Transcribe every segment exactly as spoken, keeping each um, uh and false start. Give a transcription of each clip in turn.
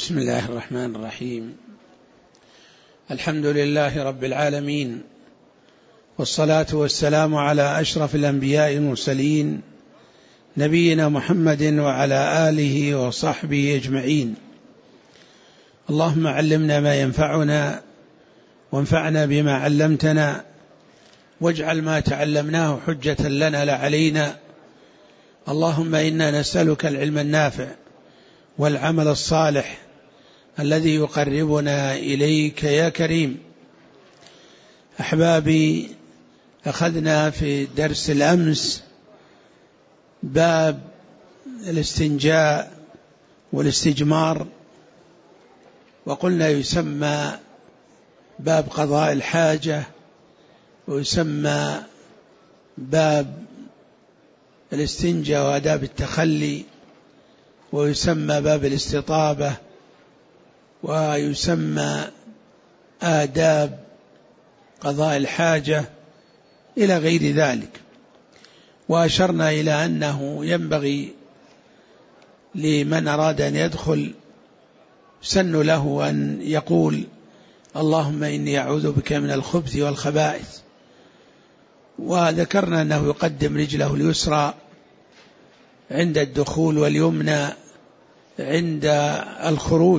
بسم الله الرحمن الرحيم. الحمد لله رب العالمين، والصلاة والسلام على أشرف الأنبياء المرسلين نبينا محمد وعلى آله وصحبه أجمعين. اللهم علمنا ما ينفعنا وانفعنا بما علمتنا، واجعل ما تعلمناه حجة لنا لا علينا. اللهم إنا نسألك العلم النافع والعمل الصالح الذي يقربنا إليك يا كريم. أحبابي، أخذنا في درس الأمس باب الاستنجاء والاستجمار، وقلنا يسمى باب قضاء الحاجة، ويسمى باب الاستنجاء وآداب التخلي، ويسمى باب الاستطابة، ويسمى آداب قضاء الحاجة إلى غير ذلك. وأشرنا إلى أنه ينبغي لمن أراد أن يدخل سن له أن يقول اللهم إني أعوذ بك من الخبث والخبائث. وذكرنا أنه يقدم رجله اليسرى عند الدخول واليمنى عند الخروج.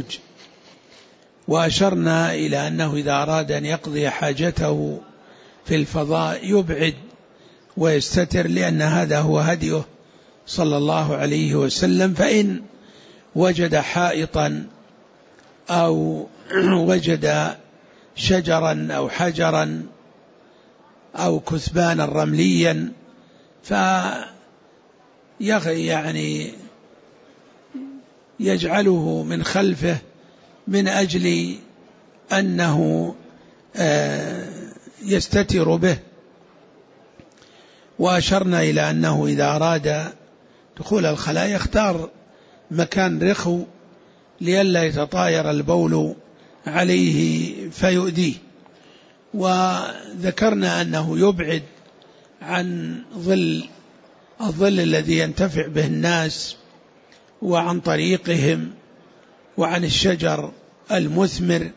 وأشرنا إلى أنه إذا أراد أن يقضي حاجته في الفضاء يبعد ويستتر، لأن هذا هو هديه صلى الله عليه وسلم. فإن وجد حائطا أو وجد شجرا أو حجرا أو كثبانا رمليا يعني يجعله من خلفه من أجل أنه يستتر به. وأشرنا إلى أنه إذا أراد دخول الخلاء يختار مكان رخو لئلا يتطاير البول عليه فيؤذيه. وذكرنا أنه يبعد عن ظل الظل الذي ينتفع به الناس وعن طريقهم وعن الشجر المثمر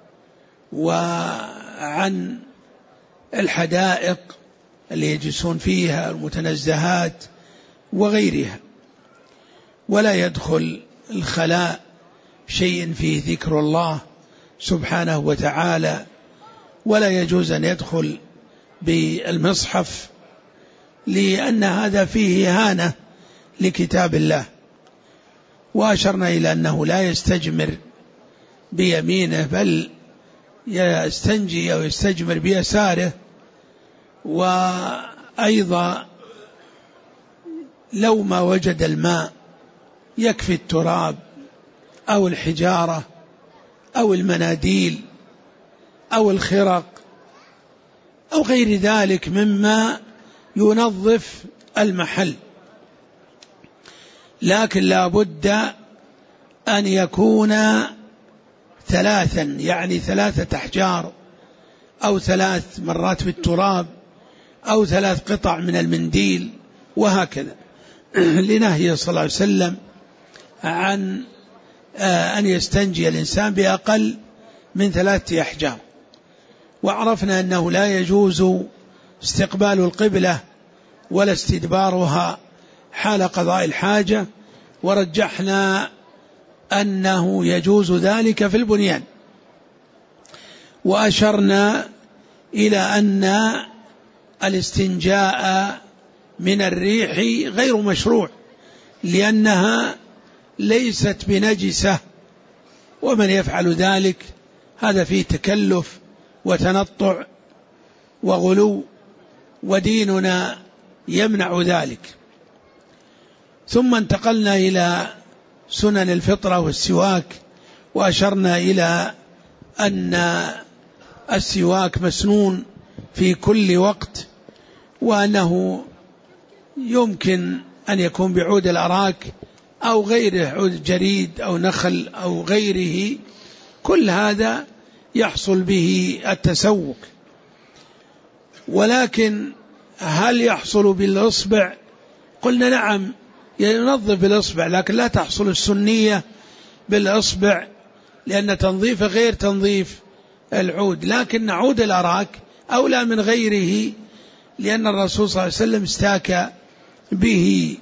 وعن الحدائق اللي يجلسون فيها المتنزهات وغيرها. ولا يدخل الخلاء شيء فيه ذكر الله سبحانه وتعالى، ولا يجوز أن يدخل بالمصحف، لأن هذا فيه إهانة لكتاب الله. وأشرنا إلى أنه لا يستجمر بيمينه، بل يستنجي أو يستجمر بيساره. وأيضا لو ما وجد الماء يكفي التراب أو الحجارة أو المناديل أو الخرق أو غير ذلك مما ينظف المحل. لكن لا بد أن يكون ثلاثا، يعني ثلاثة أحجار أو ثلاث مرات بالتراب أو ثلاث قطع من المنديل، وهكذا، لنهي صلى الله عليه وسلم عن أن يستنجي الإنسان بأقل من ثلاثة أحجار. وعرفنا أنه لا يجوز استقبال القبلة ولا استدبارها حال قضاء الحاجة، ورجحنا أنه يجوز ذلك في البنيان. وأشرنا إلى أن الاستنجاء من الريح غير مشروع، لأنها ليست بنجسة، ومن يفعل ذلك هذا فيه تكلف وتنطع وغلو، وديننا يمنع ذلك. ثم انتقلنا إلى سنن الفطرة والسواك، وأشرنا إلى أن السواك مسنون في كل وقت، وأنه يمكن أن يكون بعود الأراك أو غيره، عود جريد أو نخل أو غيره، كل هذا يحصل به التسوك. ولكن هل يحصل بالإصبع؟ قلنا نعم، ينظف بالإصبع، لكن لا تحصل السنية بالإصبع لأن تنظيفه غير تنظيف العود، لكن عود الأراك أولى من غيره، لأن الرسول صلى الله عليه وسلم استاك به.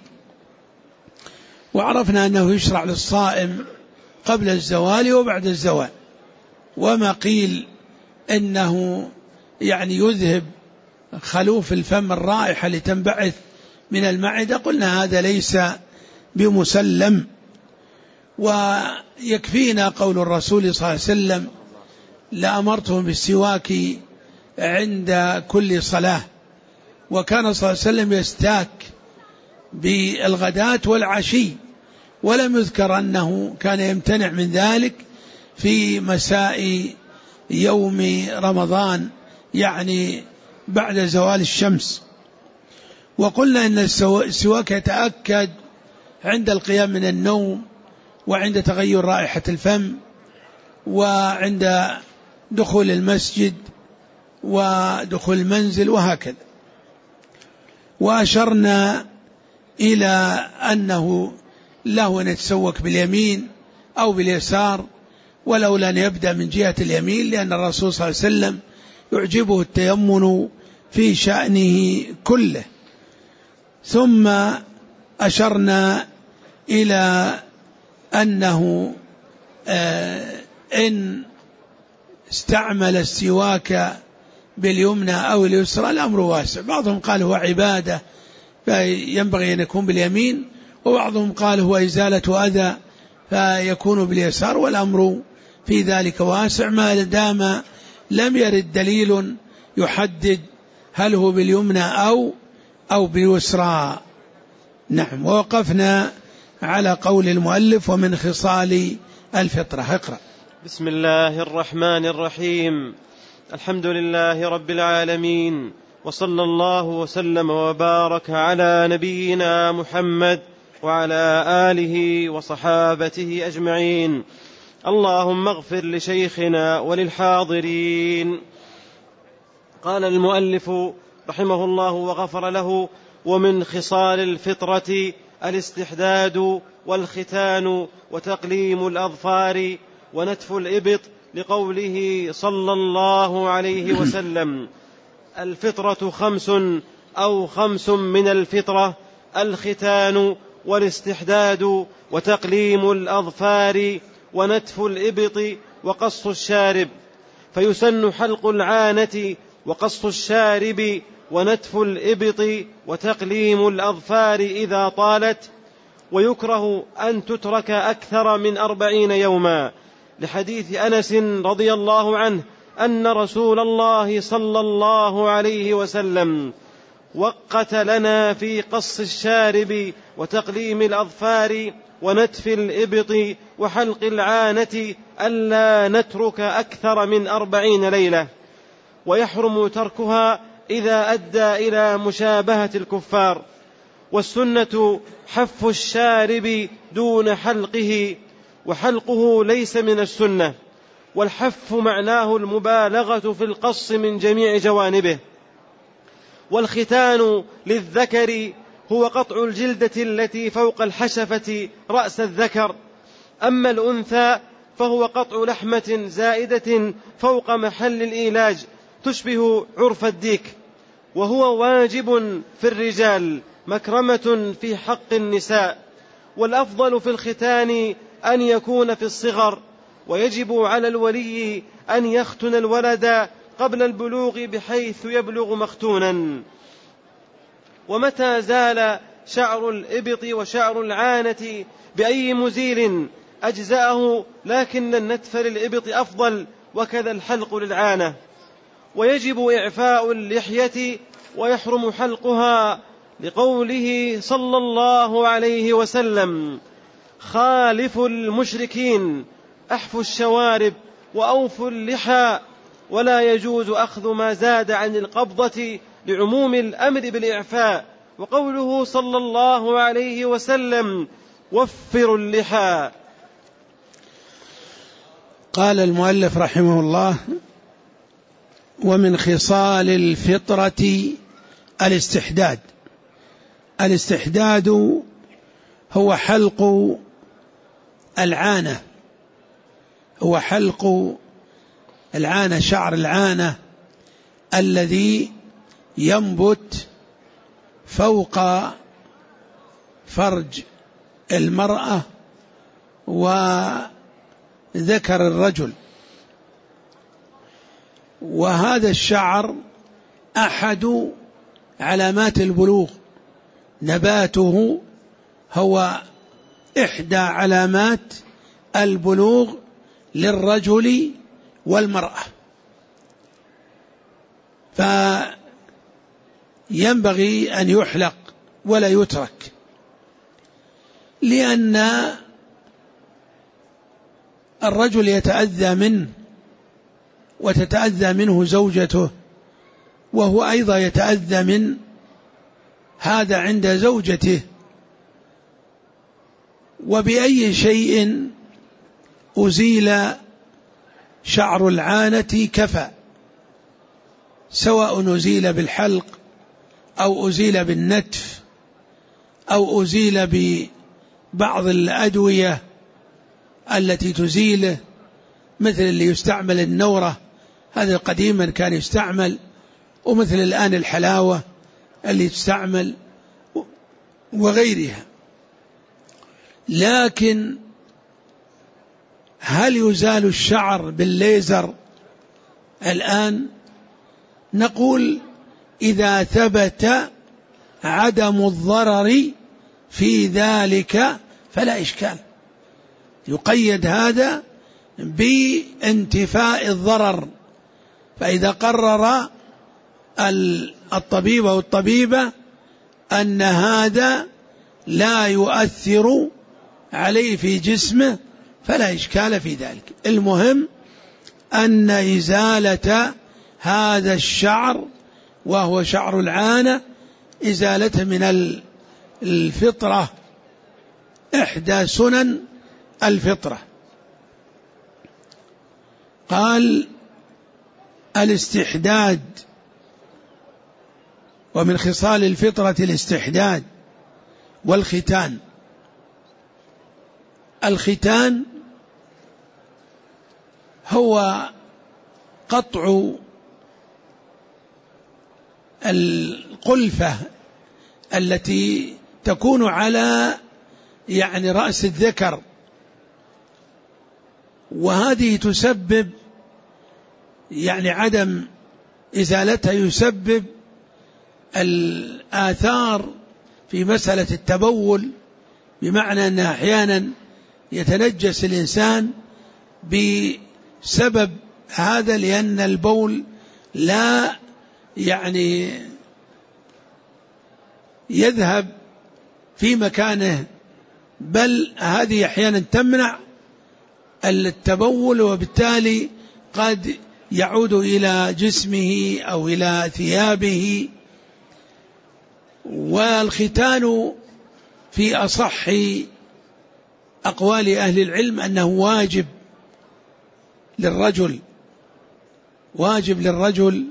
وعرفنا أنه يشرع للصائم قبل الزوال وبعد الزوال، وما قيل إنه يعني يذهب خلوف الفم الرائحة لتنبعث من المعدة، قلنا هذا ليس بمسلم. ويكفينا قول الرسول صلى الله عليه وسلم: لأمرتهم بالسواك عند كل صلاة. وكان صلى الله عليه وسلم يستاك بالغداة والعشي، ولم يذكر أنه كان يمتنع من ذلك في مساء يوم رمضان، يعني بعد زوال الشمس. وقلنا أن السواك يتأكد عند القيام من النوم، وعند تغير رائحة الفم، وعند دخول المسجد ودخول المنزل، وهكذا. وأشرنا إلى أنه له أن يتسوك باليمين أو باليسار، ولولا أن يبدأ من جهة اليمين، لأن الرسول صلى الله عليه وسلم يعجبه التيمن في شأنه كله. ثم أشرنا إلى أنه إن استعمل السواك باليمنى أو اليسرى الأمر واسع. بعضهم قال هو عبادة فينبغي أن يكون باليمين، وبعضهم قال هو إزالة أذى فيكون باليسار، والأمر في ذلك واسع ما دام لم يرد دليل يحدد هل هو باليمنى أو أو باليسرى. نعم. ووقفنا على قول المؤلف: ومن خصال الفطرة. اقرأ. بسم الله الرحمن الرحيم. الحمد لله رب العالمين، وصلى الله وسلم وبارك على نبينا محمد وعلى آله وصحابته أجمعين. اللهم اغفر لشيخنا وللحاضرين. قال المؤلف رحمه الله وغفر له: ومن خصال الفطرة الاستحداد والختان وتقليم الأظفار ونتف الإبط، لقوله صلى الله عليه وسلم: الفطرة خمس أو خمس من الفطرة: الختان والاستحداد وتقليم الأظفار ونتف الإبط وقص الشارب. فيسن حلق العانة وقص الشارب ونتف الإبط وتقليم الأظفار إذا طالت، ويكره أن تترك أكثر من أربعين يوما، لحديث أنس رضي الله عنه أن رسول الله صلى الله عليه وسلم وقت لنا في قص الشارب وتقليم الأظفار ونتف الإبط وحلق العانة ألا نترك أكثر من أربعين ليلة، ويحرم تركها إذا أدى إلى مشابهة الكفار. والسنة حف الشارب دون حلقه، وحلقه ليس من السنة، والحف معناه المبالغة في القص من جميع جوانبه. والختان للذكر هو قطع الجلدة التي فوق الحشفة رأس الذكر، أما الأنثى فهو قطع لحمة زائدة فوق محل الإيلاج تشبه عرف الديك، وهو واجب في الرجال مكرمة في حق النساء. والأفضل في الختان أن يكون في الصغر، ويجب على الولي أن يختن الولد قبل البلوغ بحيث يبلغ مختونا. ومتى زال شعر الإبط وشعر العانة بأي مزيل أجزأه، لكن النتف للإبط أفضل، وكذا الحلق للعانة. ويجب إعفاء اللحية ويحرم حلقها، لقوله صلى الله عليه وسلم: خالفوا المشركين، أحفوا الشوارب وأوفوا اللحى، ولا يجوز أخذ ما زاد عن القبضة لعموم الأمر بالإعفاء. وقوله صلى الله عليه وسلم: وفروا اللحى. قال المؤلف رحمه الله: ومن خصال الفطرة الاستحداد. الاستحداد هو حلق العانة، هو حلق العانة، شعر العانة الذي ينبت فوق فرج المرأة وذكر الرجل. وهذا الشعر أحد علامات البلوغ، نباته هو إحدى علامات البلوغ للرجل والمرأة، فينبغي أن يحلق ولا يترك، لأن الرجل يتأذى منه وتتأذى منه زوجته، وهو أيضا يتأذى من هذا عند زوجته. وبأي شيء أزيل شعر العانة كفى، سواء أزيل بالحلق أو أزيل بالنتف أو أزيل ببعض الأدوية التي تزيله، مثل اللي يستعمل النورة، هذا قديما كان يستعمل، ومثل الآن الحلاوة اللي تستعمل وغيرها. لكن هل يزال الشعر بالليزر الآن؟ نقول إذا ثبت عدم الضرر في ذلك فلا إشكال، يقيد هذا بانتفاء الضرر. فإذا قرر الطبيب أو الطبيبة أن هذا لا يؤثر عليه في جسمه فلا إشكال في ذلك. المهم أن إزالة هذا الشعر وهو شعر العانة إزالته من الفطرة، إحدى سنن الفطرة. قال الاستحداد، ومن خصال الفطرة الاستحداد والختان. الختان هو قطع القلفة التي تكون على يعني رأس الذكر، وهذه تسبب يعني عدم إزالتها يسبب الآثار في مسألة التبول، بمعنى أن أحيانا يتنجس الإنسان بسبب هذا، لأن البول لا يعني يذهب في مكانه، بل هذه أحيانا تمنع التبول، وبالتالي قد يعود إلى جسمه أو إلى ثيابه. والختان في أصح أقوال أهل العلم أنه واجب للرجل، واجب للرجل،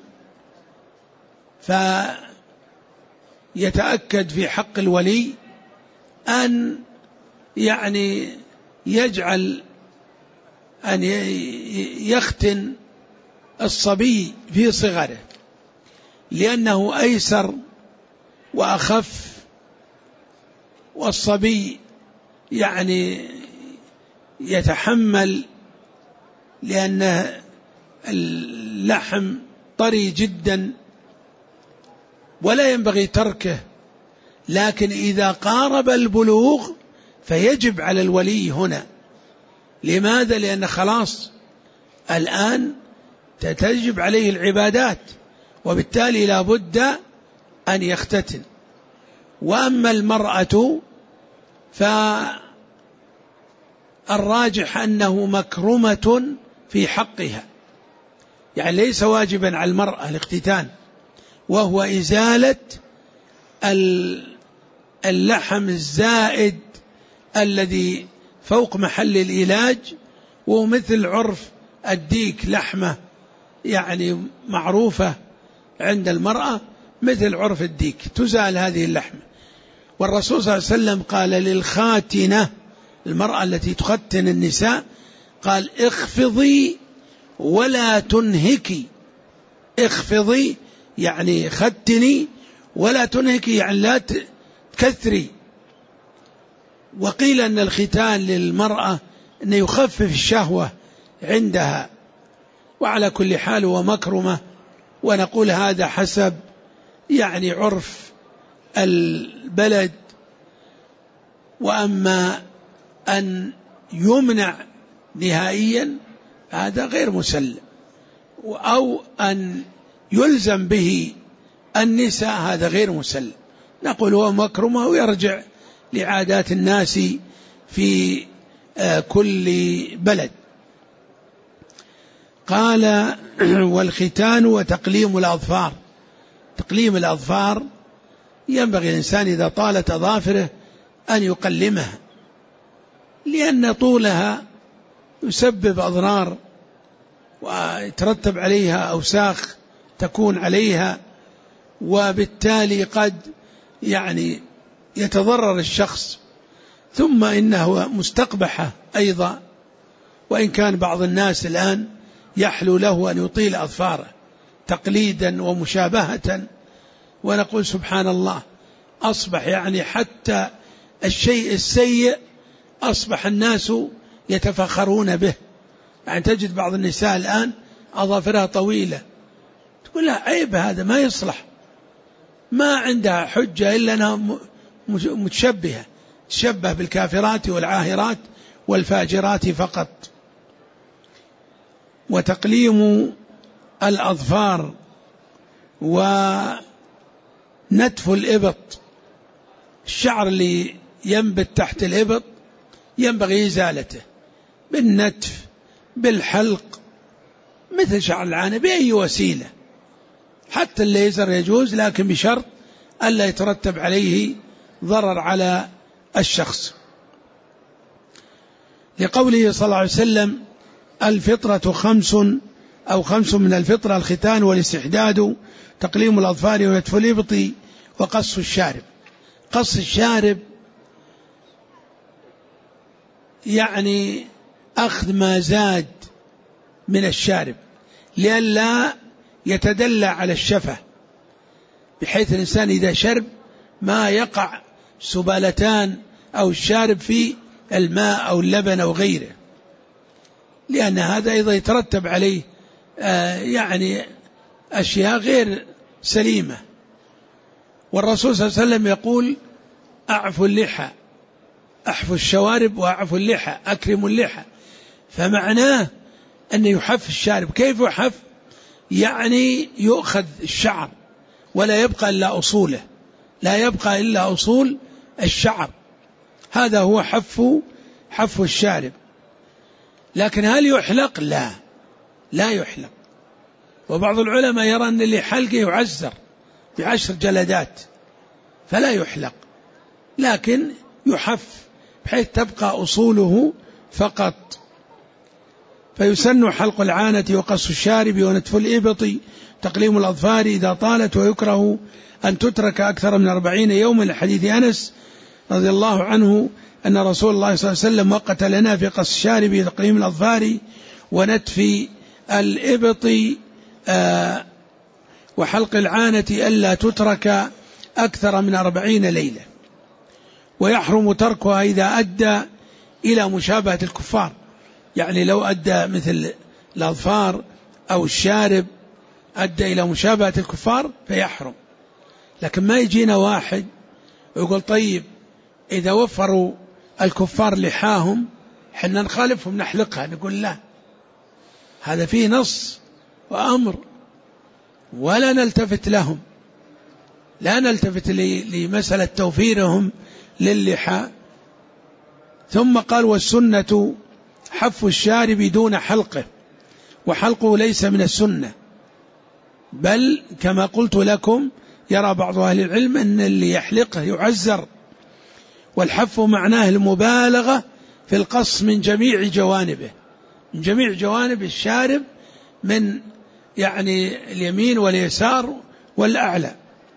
فيتأكد في حق الولي أن يعني يجعل أن يختن الصبي في صغره، لأنه أيسر وأخف، والصبي يعني يتحمل، لأن اللحم طري جدا ولا ينبغي تركه. لكن إذا قارب البلوغ فيجب على الولي هنا. لماذا؟ لأن خلاص الآن تجب عليه العبادات، وبالتالي لا بد أن يختتن. وأما المرأة فالراجح أنه مكرمة في حقها، يعني ليس واجبا على المرأة الاختتان، وهو إزالة اللحم الزائد الذي فوق محل العلاج، ومثل عرف الديك لحمة يعني معروفة عند المرأة، مثل عرف الديك تزال هذه اللحمة. والرسول صلى الله عليه وسلم قال للخاتنة، المرأة التي تختن النساء، قال اخفضي ولا تنهكي. اخفضي يعني ختني، ولا تنهكي يعني لا تكثري. وقيل أن الختان للمرأة أن يخفف الشهوة عندها، وعلى كل حال هو مكرمة، ونقول هذا حسب يعني عرف البلد. وأما أن يمنع نهائيا هذا غير مسلم، أو أن يلزم به النساء هذا غير مسلم. نقول هو مكرمة ويرجع لعادات الناس في كل بلد. قال والختان وتقليم الأظفار. تقليم الأظفار ينبغي الإنسان إذا طالت أظافره أن يقلمها، لأن طولها يسبب أضرار ويترتب عليها أوساخ تكون عليها، وبالتالي قد يعني يتضرر الشخص. ثم إنه مستقبحة أيضا، وإن كان بعض الناس الآن يحلو له أن يطيل أظفاره تقليدا ومشابهة، ونقول سبحان الله أصبح يعني حتى الشيء السيء أصبح الناس يتفخرون به. يعني تجد بعض النساء الآن أظافرها طويلة، تقول لها عيب هذا ما يصلح، ما عندها حجة إلا أنها متشبهة، تشبه بالكافرات والعاهرات والفاجرات فقط. وتقليم الأظفار ونتف الإبط، الشعر اللي ينبت تحت الإبط ينبغي إزالته بالنتف بالحلق مثل شعر العانة بأي وسيلة. حتى الليزر يجوز، لكن بشرط ألا يترتب عليه ضرر على الشخص، لقوله صلى الله عليه وسلم الفطرة خمس أو خمس من الفطرة: الختان والاستحداد، تقليم الأظفار ونتف الإبط وقص الشارب. قص الشارب يعني أخذ ما زاد من الشارب لئلا يتدلى على الشفة، بحيث الإنسان إذا شرب ما يقع سبالتان أو الشارب في الماء أو اللبن أو غيره، لأن هذا أيضا يترتب عليه آه يعني أشياء غير سليمة. والرسول صلى الله عليه وسلم يقول أعفوا اللحى، أحفوا الشوارب وأعفوا اللحى، أكرموا اللحى. فمعناه أن يحف الشارب. كيف يحف؟ يعني يؤخذ الشعر ولا يبقى إلا أصوله، لا يبقى إلا أصول الشعر، هذا هو حف حف الشارب. لكن هل يحلق؟ لا، لا يحلق. وبعض العلماء يرى أن اللي حلقه يعزر بعشر جلدات فلا يحلق، لكن يحف بحيث تبقى أصوله فقط. فيسن حلق العانة وقص الشارب ونتف الإبط، تقليم الأظفار إذا طالت، ويكره أن تترك أكثر من أربعين يوما، لحديث أنس رضي الله عنه أن رسول الله صلى الله عليه وسلم وقت لنا في قص الشارب تقليم الأظفار ونتف الإبط آه وحلق العانة ألا تترك أكثر من أربعين ليلة. ويحرم تركها إذا أدى إلى مشابهة الكفار، يعني لو أدى مثل الأظفار أو الشارب أدى إلى مشابهة الكفار فيحرم. لكن ما يجينا واحد ويقول طيب إذا وفروا الكفار لحاهم حنا نخالفهم نحلقها، نقول لا، هذا فيه نص وأمر ولا نلتفت لهم، لا نلتفت لمسألة توفيرهم للحى. ثم قال والسنة حف الشارب دون حلقه، وحلقه ليس من السنة، بل كما قلت لكم يرى بعض أهل العلم أن اللي يحلقه يعزر. والحف معناه المبالغة في القص من جميع جوانبه، من جميع جوانب الشارب، من يعني اليمين واليسار والأعلى.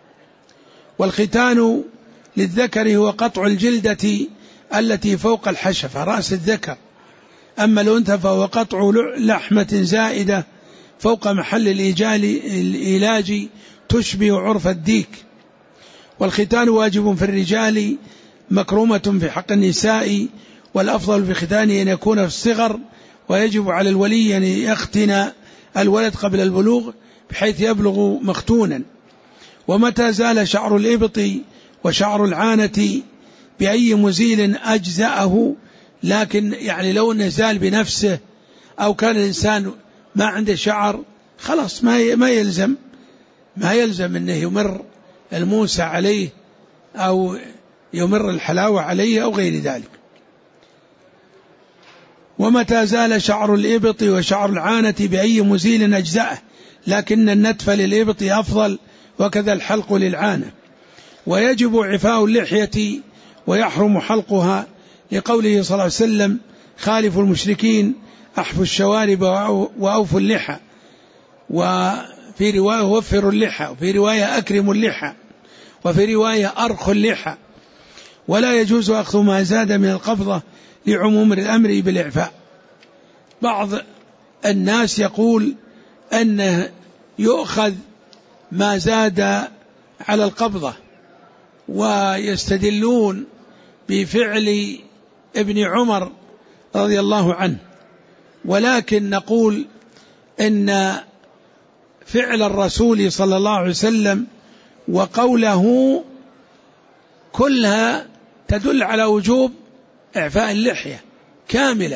والختان للذكر هو قطع الجلدة التي فوق الحشفة، رأس الذكر أما الأنثى فهو قطع لحمة زائدة فوق محل الإيلاج تشبه عرف الديك. والختان واجب في الرجال مكرمة في حق النساء، والأفضل في ختانه أن يكون في الصغر، ويجب على الولي أن يختن الولد قبل البلوغ بحيث يبلغ مختونا. ومتى زال شعر الإبط وشعر العانة بأي مزيل أجزأه، لكن يعني لو نزال بنفسه أو كان الإنسان ما عنده شعر خلاص ما ما يلزم ما يلزم أنه يمر الموسى عليه أو يمر الحلاوة عليه أو غير ذلك. ومتى زال شعر الإبط وشعر العانة بأي مزيل أجزأه، لكن النتف للإبط أفضل، وكذا الحلق للعانة. ويجب عفاء اللحية ويحرم حلقها، لقوله صلى الله عليه وسلم: خالفوا المشركين أحفوا الشوارب وأوفوا اللحى، وفي رواية وفروا اللحى، وفي رواية أكرموا اللحى، وفي رواية أرخوا اللحى. ولا يجوز أخذ ما زاد من القبضة لعموم الأمر بالإعفاء. بعض الناس يقول أنه يؤخذ ما زاد على القبضة، ويستدلون بفعل ابن عمر رضي الله عنه، ولكن نقول إن فعل الرسول صلى الله عليه وسلم وقوله كلها تدل على وجوب إعفاء اللحية كاملة.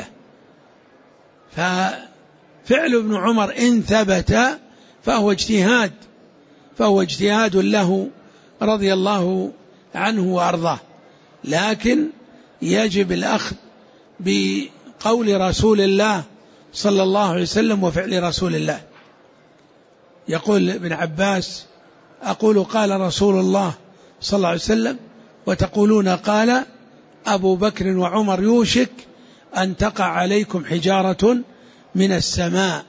ففعل ابن عمر إن ثبت فهو اجتهاد فهو اجتهاد له رضي الله عنه وأرضاه، لكن يجب الأخذ بقول رسول الله صلى الله عليه وسلم وفعل رسول الله. يقول ابن عباس: أقول قال رسول الله صلى الله عليه وسلم، وتقولون قال أبو بكر وعمر، يوشك أن تقع عليكم حجارة من السماء.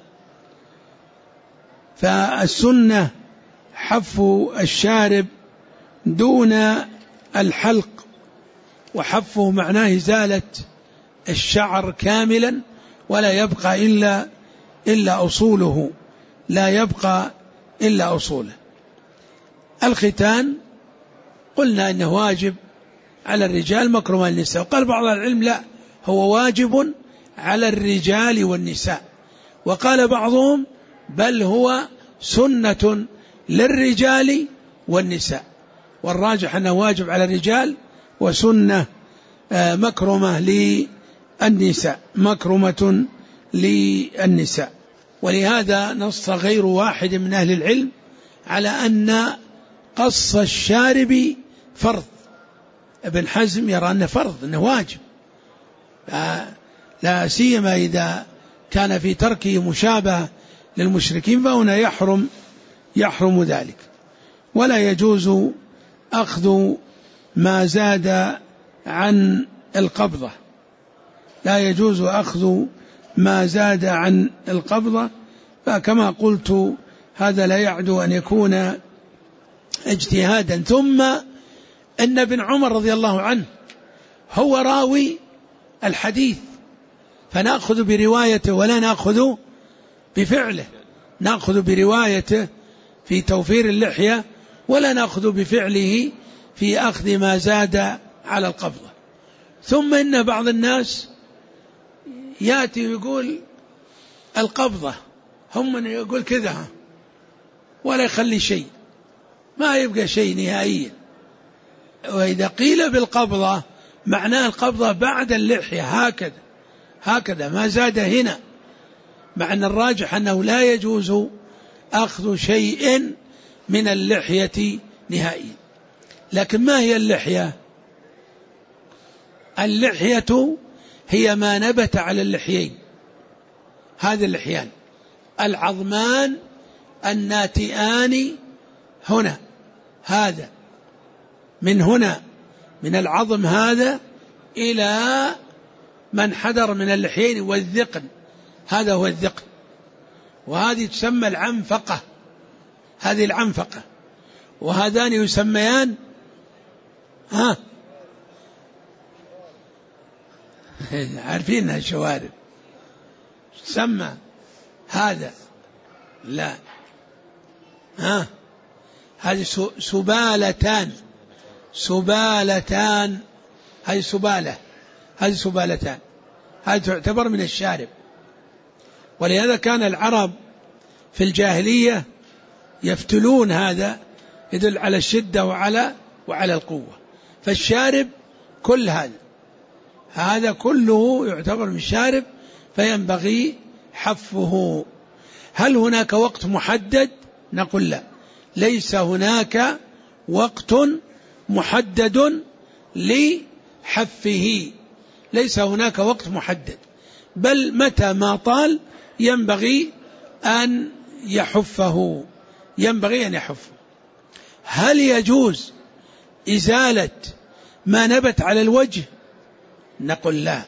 فالسنة حف الشارب دون الحلق، وحفه معناه إزالة الشعر كاملا، ولا يبقى إلا إلا أصوله لا يبقى إلا أصوله. الختان قلنا إنه واجب على الرجال مكرم النساء، وقال بعض العلم لا، هو واجب على الرجال والنساء، وقال بعضهم بل هو سنة للرجال والنساء، والراجح أنه واجب على الرجال وسنة مكرمة للنساء مكرمة للنساء. ولهذا نص غير واحد من أهل العلم على أن قص الشارب فرض. ابن حزم يرى أنه فرض، أنه واجب، لا سيما إذا كان في تركه مشابهة للمشركين، فهنا يحرم يحرم ذلك. ولا يجوز أخذ ما زاد عن القبضة لا يجوز أخذ ما زاد عن القبضة فكما قلت هذا لا يعدو أن يكون اجتهادا. ثم أن ابن عمر رضي الله عنه هو راوي الحديث، فنأخذ بروايته ولا نأخذ بفعله، نأخذ بروايته في توفير اللحية ولا نأخذ بفعله في أخذ ما زاد على القبضة. ثم إن بعض الناس يأتي ويقول القبضة، هم من يقول كذا ولا يخلي شيء، ما يبقى شيء نهائيا. وإذا قيل بالقبضة معناه القبضة بعد اللحية هكذا هكذا ما زاد هنا، مع أن الراجح أنه لا يجوز أخذ شيء من اللحية نهائيا. لكن ما هي اللحية؟ اللحية هي ما نبت على اللحيين، هذه اللحيان العظمان الناتئان هنا، هذا من هنا من العظم هذا إلى من حدر من اللحيين والذقن، هذا هو الذقن، وهذه تسمى العنفقة، هذه العنفقة، وهذان يسميان ها عارفينها الشوارب، سمى هذا؟ لا. ها هذه سبالتان، سبالتان، هذه سبالة، هذه سبالتان، هذه تعتبر من الشارب. ولهذا كان العرب في الجاهلية يفتلون، هذا يدل على الشدة وعلى وعلى القوة. فالشارب كل هذا، هذا كله يعتبر من الشارب، فينبغي حفه. هل هناك وقت محدد؟ نقول لا، ليس هناك وقت محدد لحفه، ليس هناك وقت محدد، بل متى ما طال ينبغي أن يحفه، ينبغي أن يحفه. هل يجوز إزالة ما نبت على الوجه؟ نقول لا.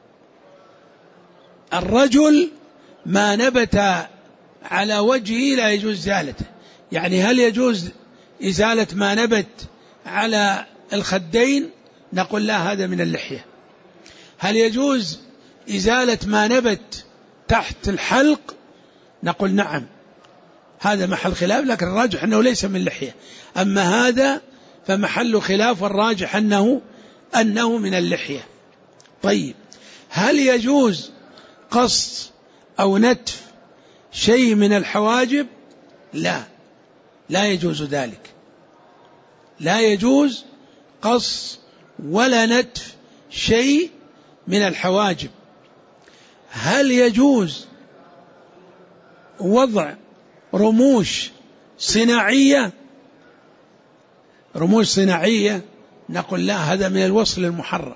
الرجل ما نبت على وجهه لا يجوز إزالته. يعني هل يجوز إزالة ما نبت على الخدين؟ نقول لا، هذا من اللحية. هل يجوز إزالة ما نبت تحت الحلق؟ نقول نعم، هذا محل خلاف، لكن الراجح أنه ليس من اللحية. أما هذا فمحل خلاف، والراجح أنه أنه من اللحية. طيب، هل يجوز قص أو نتف شيء من الحواجب؟ لا، لا يجوز ذلك، لا يجوز قص ولا نتف شيء من الحواجب. هل يجوز وضع رموش صناعية؟ رموش صناعية نقول لا، هذا من الوصل المحرم،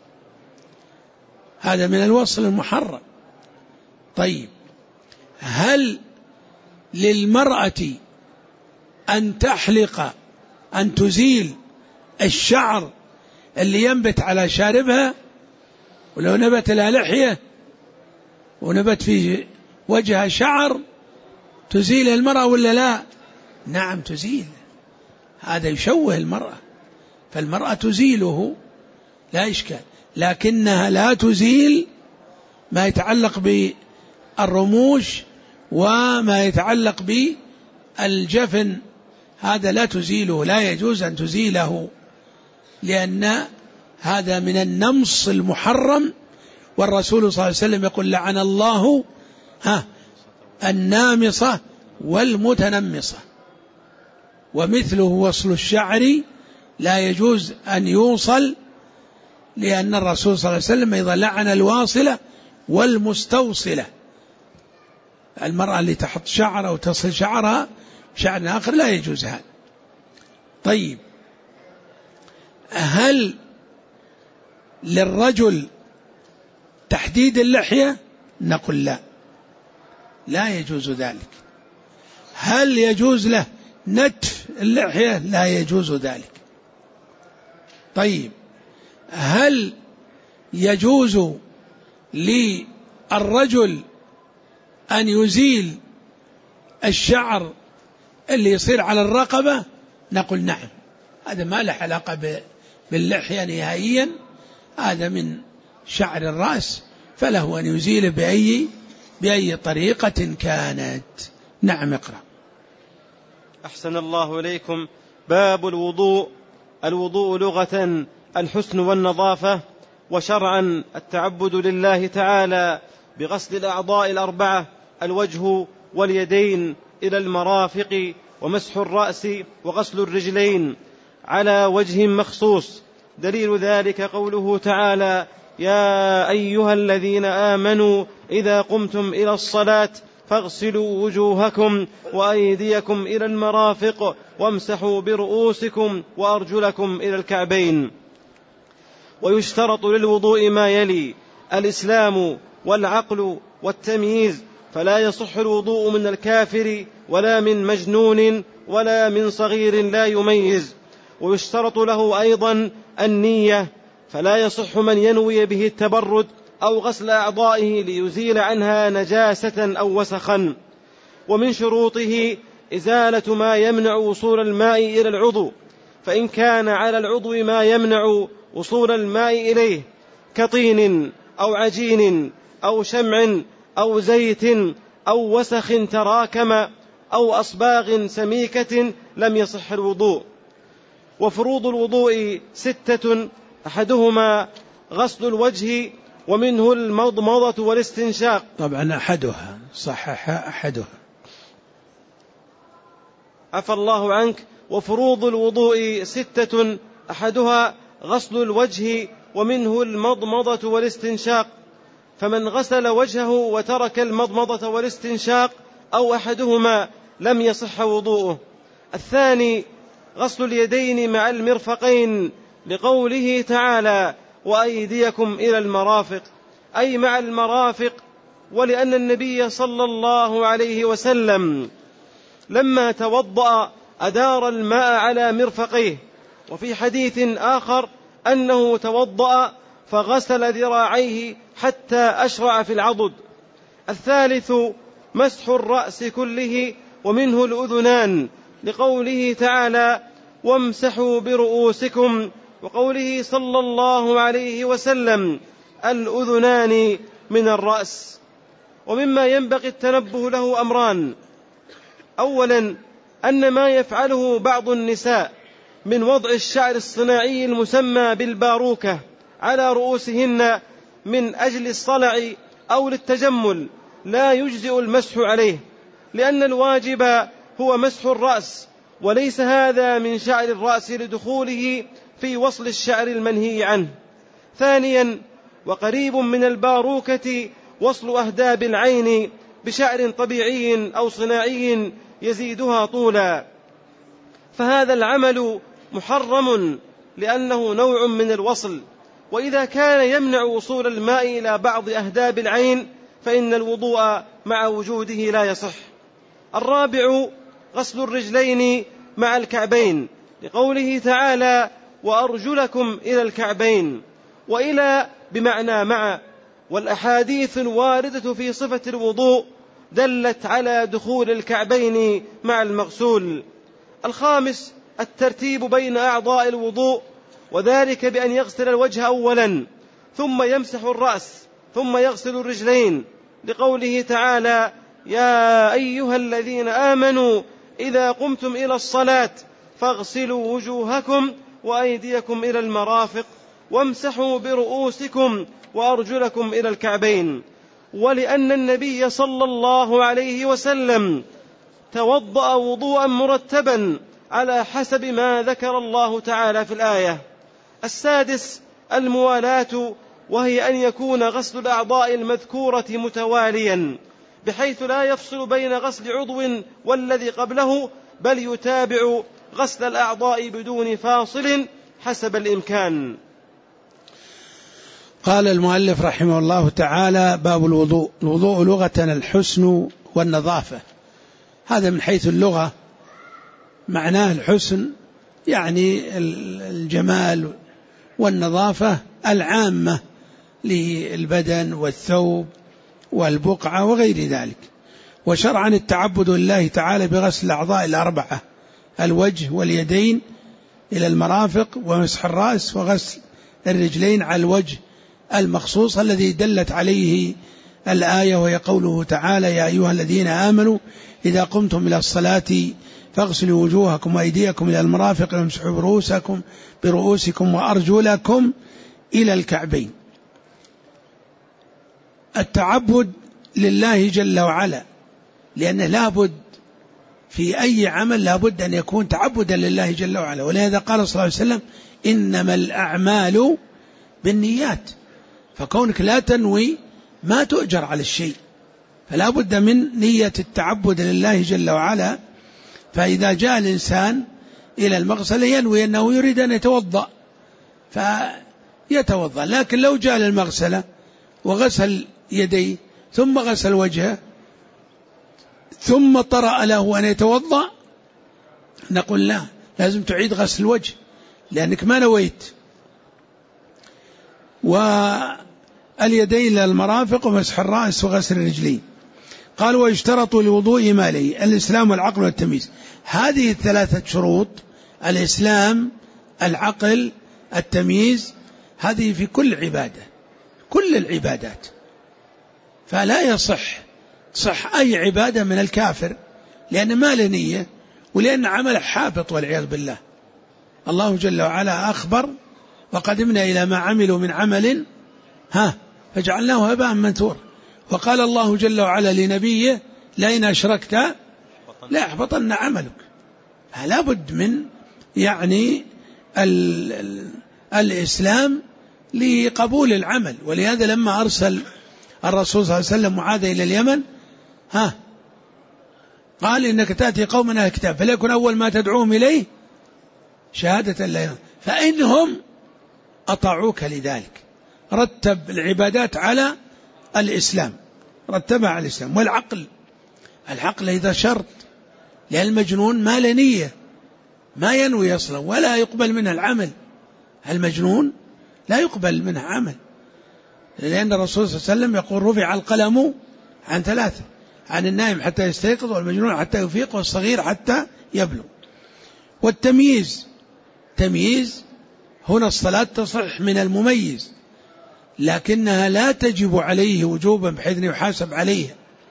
هذا من الوصل المحرم. طيب، هل للمرأة أن تحلق، أن تزيل الشعر اللي ينبت على شاربها؟ ولو نبت لها لحية ونبت في وجهها شعر تزيل المرأة ولا لا؟ نعم تزيل، هذا يشوه المرأة، فالمرأة تزيله لا إشكال، لكنها لا تزيل ما يتعلق بالرموش وما يتعلق بالجفن، هذا لا تزيله، لا يجوز أن تزيله، لأن هذا من النمص المحرم. والرسول صلى الله عليه وسلم يقول لعن الله ها النامصة والمتنمصة. ومثله وصل الشعر لا يجوز أن يوصل، لأن الرسول صلى الله عليه وسلم أيضا لعن الواصلة والمستوصلة، المرأة اللي تحط شعر أو تصل شعرها شعر آخر لا يجوز هذا. طيب، هل للرجل تحديد اللحية؟ نقول لا، لا يجوز ذلك. هل يجوز له نتف اللحية؟ لا يجوز ذلك. طيب، هل يجوز للرجل أن يزيل الشعر اللي يصير على الرقبة؟ نقول نعم، هذا ما له علاقة باللحية نهائيا، هذا من شعر الرأس، فله أن يزيله بأي بأي طريقة كانت. نعم، اقرأ. أحسن الله إليكم. باب الوضوء. الوضوء لغة الحسن والنظافة، وشرعا التعبد لله تعالى بغسل الأعضاء الأربعة، الوجه واليدين إلى المرافق، ومسح الرأس، وغسل الرجلين على وجه مخصوص. دليل ذلك قوله تعالى: يا أيها الذين آمنوا إذا قمتم إلى الصلاة فاغسلوا وجوهكم وأيديكم إلى المرافق وامسحوا برؤوسكم وأرجلكم إلى الكعبين. ويشترط للوضوء ما يلي: الإسلام والعقل والتمييز، فلا يصح الوضوء من الكافر ولا من مجنون ولا من صغير لا يميز. ويشترط له أيضا النية، فلا يصح من ينوي به التبرد أو غسل أعضائه ليزيل عنها نجاسة أو وسخا. ومن شروطه إزالة ما يمنع وصول الماء إلى العضو، فإن كان على العضو ما يمنع وصول الماء إليه كطين أو عجين أو شمع أو زيت أو وسخ تراكم أو أصباغ سميكة لم يصح الوضوء. وفروض الوضوء ستة، أحدهما غسل الوجه ومنه المضمضة والاستنشاق. طبعا أحدها صحح أحدها. عفى الله عنك. وفروض الوضوء ستة، أحدها غسل الوجه ومنه المضمضة والاستنشاق، فمن غسل وجهه وترك المضمضة والاستنشاق أو أحدهما لم يصح وضوءه. الثاني غسل اليدين مع المرفقين، لقوله تعالى وأيديكم إلى المرافق، أي مع المرافق، ولأن النبي صلى الله عليه وسلم لما توضأ أدار الماء على مرفقيه. وفي حديث آخر أنه توضأ فغسل ذراعيه حتى أشرع في العضد. الثالث مسح الرأس كله ومنه الأذنان، لقوله تعالى وامسحوا برؤوسكم، وقوله صلى الله عليه وسلم الأذنان من الرأس. ومما ينبغي التنبه له أمران: أولا أن ما يفعله بعض النساء من وضع الشعر الصناعي المسمى بالباروكة على رؤوسهن من أجل الصلع أو للتجمل لا يجزئ المسح عليه، لأن الواجب هو مسح الرأس، وليس هذا من شعر الرأس لدخوله في وصل الشعر المنهي عنه. ثانيا وقريب من الباروكة وصل أهداب العين بشعر طبيعي أو صناعي يزيدها طولا، فهذا العمل محرم لأنه نوع من الوصل. وإذا كان يمنع وصول الماء إلى بعض أهداب العين فإن الوضوء مع وجوده لا يصح. الرابع غسل الرجلين مع الكعبين، لقوله تعالى وأرجلكم إلى الكعبين، وإلى بمعنى مع، والأحاديث الواردة في صفة الوضوء دلت على دخول الكعبين مع المغسول. الخامس الترتيب بين أعضاء الوضوء، وذلك بأن يغسل الوجه أولا ثم يمسح الرأس ثم يغسل الرجلين، لقوله تعالى يا أيها الذين آمنوا إذا قمتم إلى الصلاة فاغسلوا وجوهكم وأيديكم إلى المرافق وامسحوا برؤوسكم وأرجلكم إلى الكعبين. ولأن النبي صلى الله عليه وسلم توضأ وضوءا مرتبا على حسب ما ذكر الله تعالى في الآية. السادس الموالاة، وهي أن يكون غسل الأعضاء المذكورة متواليا بحيث لا يفصل بين غسل عضو والذي قبله، بل يتابع غسل الأعضاء بدون فاصل حسب الإمكان. قال المؤلف رحمه الله تعالى باب الوضوء. الوضوء لغة الحسن والنظافة، هذا من حيث اللغة معناه الحسن يعني الجمال والنظافة العامة للبدن والثوب والبقعة وغير ذلك. وشرعا التعبد لله تعالى بغسل الأعضاء الأربعة، الوجه واليدين إلى المرافق، ومسح الرأس، وغسل الرجلين على الوجه المخصوص الذي دلت عليه الآية، وهي قوله تعالى يا أيها الذين آمنوا إذا قمتم إلى الصلاة فاغسلوا وجوهكم وأيديكم إلى المرافق وامسحوا برؤوسكم برؤوسكم وأرجلكم إلى الكعبين. التعبد لله جل وعلا، لأنه لابد في أي عمل لابد أن يكون تعبدا لله جل وعلا، ولهذا قال صلى الله عليه وسلم إنما الأعمال بالنيات، فكونك لا تنوي ما تؤجر على الشيء، فلا بد من نية التعبد لله جل وعلا. فإذا جاء الإنسان إلى المغسلة ينوي أنه يريد أن يتوضأ فيتوضأ، لكن لو جاء للمغسلة وغسل يديه ثم غسل وجهه ثم طرأ له أن يتوضأ نقول لا، لازم تعيد غسل الوجه لأنك ما نويت. واليدين للمرافق ومسح الرأس وغسل الرجلين. قال ويشترط لوضوء ما لي الإسلام والعقل والتمييز. هذه الثلاثة شروط، الإسلام العقل التمييز، هذه في كل عبادة، كل العبادات فلا يصح صح أي عبادة من الكافر، لأن ما له نية ولأن عمله حابط والعياذ بالله. الله جل وعلا أخبر وقدمنا إلى ما عملوا من عمل ها فجعلناه هباء منثورا. وقال الله جل وعلا لنبيه لئن أشركت لا يحبطن عملك. فلا بد من يعني ال ال الإسلام لقبول العمل. ولهذا لما أرسل الرسول صلى الله عليه وسلم معاذ إلى اليمن ها قال إنك تأتي قوما أهل الكتاب فليكن أول ما تدعوهم إليه شهادة لا إله، فإنهم أطاعوك لذلك. رتب العبادات على الإسلام، رتبها على الإسلام. والعقل العقل إذا شرط، لأن المجنون ما له نية، ما ينوي أصلا ولا يقبل منه العمل. المجنون لا يقبل منه عمل، لأن الرسول صلى الله عليه وسلم يقول رفع القلم عن ثلاثة: عن النائم حتى يستيقظ، والمجنون حتى يفيق، والصغير حتى يبلغ. والتمييز، تمييز هنا الصلاة تصح من المميز، لكنها لا تجب عليه وجوبا بحيث يحاسب عليها.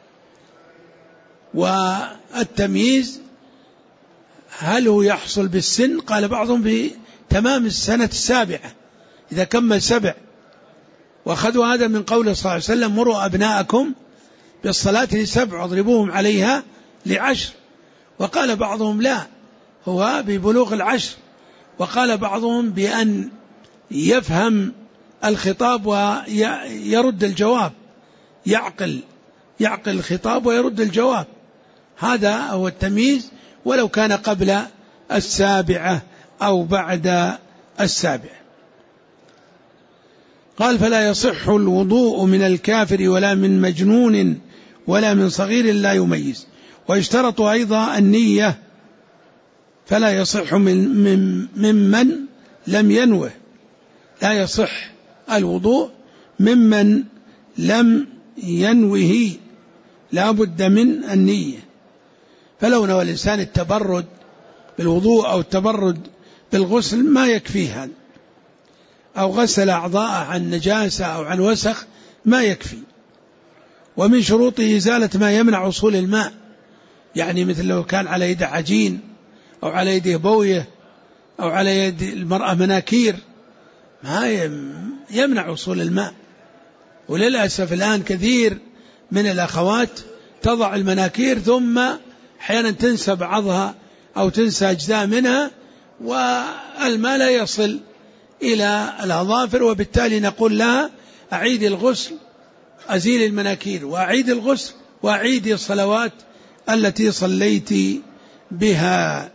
والتمييز هل هو يحصل بالسن؟ قال بعضهم بتمام السنة السابعة إذا كمل سبع، وأخذوا هذا من قوله صلى الله عليه وسلم مروا أبناءكم بالصلاة لسبع واضربوهم عليها لعشر. وقال بعضهم لا، هو ببلوغ العشر. وقال بعضهم بأن يفهم الخطاب ويرد الجواب، يعقل يعقل الخطاب ويرد الجواب. هذا هو التمييز، ولو كان قبل السابعة أو بعد السابعة. قال فلا يصح الوضوء من الكافر ولا من مجنون ولا من صغير لا يميز. ويشترط أيضا النية، فلا يصح من من ممن لم ينوه. لا يصح الوضوء ممن لم ينوه، لا بد من النية. فلو نوى الإنسان التبرد بالوضوء أو التبرد بالغسل ما يكفي هذا، أو غسل أعضاءه عن نجاسة أو عن وسخ ما يكفي. ومن شروطه إزالة ما يمنع وصول الماء، يعني مثل لو كان على يده عجين أو على يده بوية أو على يد المرأة مناكير ما يمنع وصول الماء. وللأسف الآن كثير من الأخوات تضع المناكير ثم أحيانا تنسى بعضها أو تنسى أجزاء منها والماء لا يصل إلى الأظافر، وبالتالي نقول لها أعيد الغسل، أزيل المناكير وأعيد الغسل وأعيد الصلوات التي صليت بها.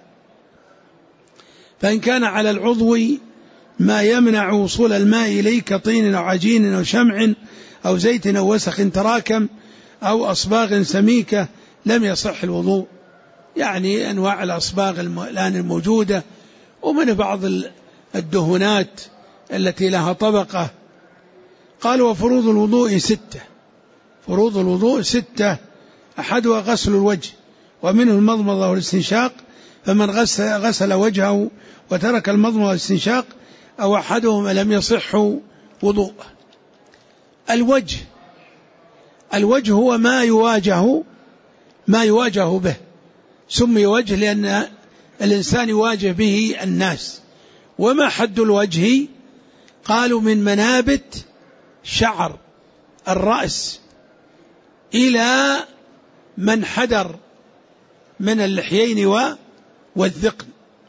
فإن كان على العضو ما يمنع وصول الماء إليه كطين أو عجين أو شمع أو زيت أو وسخ تراكم أو أصباغ سميكة لم يصح الوضوء. يعني أنواع الأصباغ الآن الموجودة، ومن بعض الدهونات التي لها طبقة. قال وفروض الوضوء ستة، فروض الوضوء ستة، أحدها غسل الوجه ومنه المضمضة والاستنشاق، فمن غسل, غسل وجهه وترك المضمضة والاستنشاق أو أحدهما لم يصح وضوء. الوجه، الوجه هو ما يواجه ما يواجه به، سمي وجه لأن الإنسان يواجه به الناس. وما حد الوجه؟ قالوا من منابت شعر الرأس إلى من حدر من اللحيين والذقن،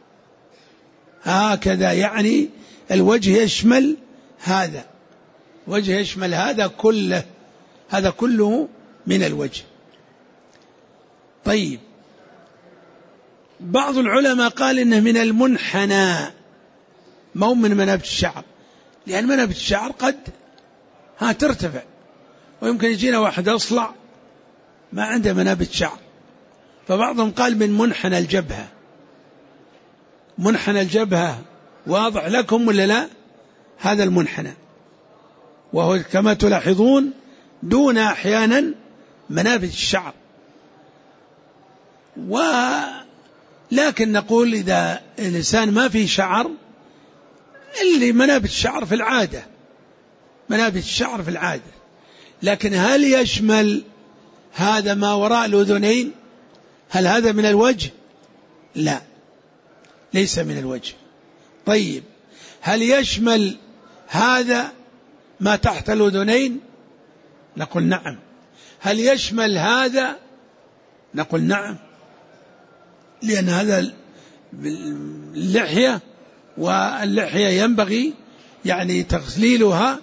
هكذا. يعني الوجه يشمل هذا، وجه يشمل هذا كله، هذا كله من الوجه. طيب، بعض العلماء قال إنه من المنحنى، ما هو من منابت الشعر، لأن منابت الشعر قد ها ترتفع، ويمكن يجينا واحد أصلع ما عنده منابت شعر، فبعضهم قال من منحنى الجبهة. منحنى الجبهة واضح لكم ولا لا؟ هذا المنحنى، وهو كما تلاحظون دون أحيانا منابت الشعر. ولكن نقول إذا الإنسان ما فيه شعر، اللي منابت الشعر في العادة، منابت الشعر في العادة، لكن هل يشمل هذا ما وراء الأذنين؟ هل هذا من الوجه؟ لا، ليس من الوجه. طيب هل يشمل هذا ما تحت الأذنين؟ نقول نعم. هل يشمل هذا؟ نقول نعم، لأن هذا اللحية، واللحية ينبغي يعني تغسيلها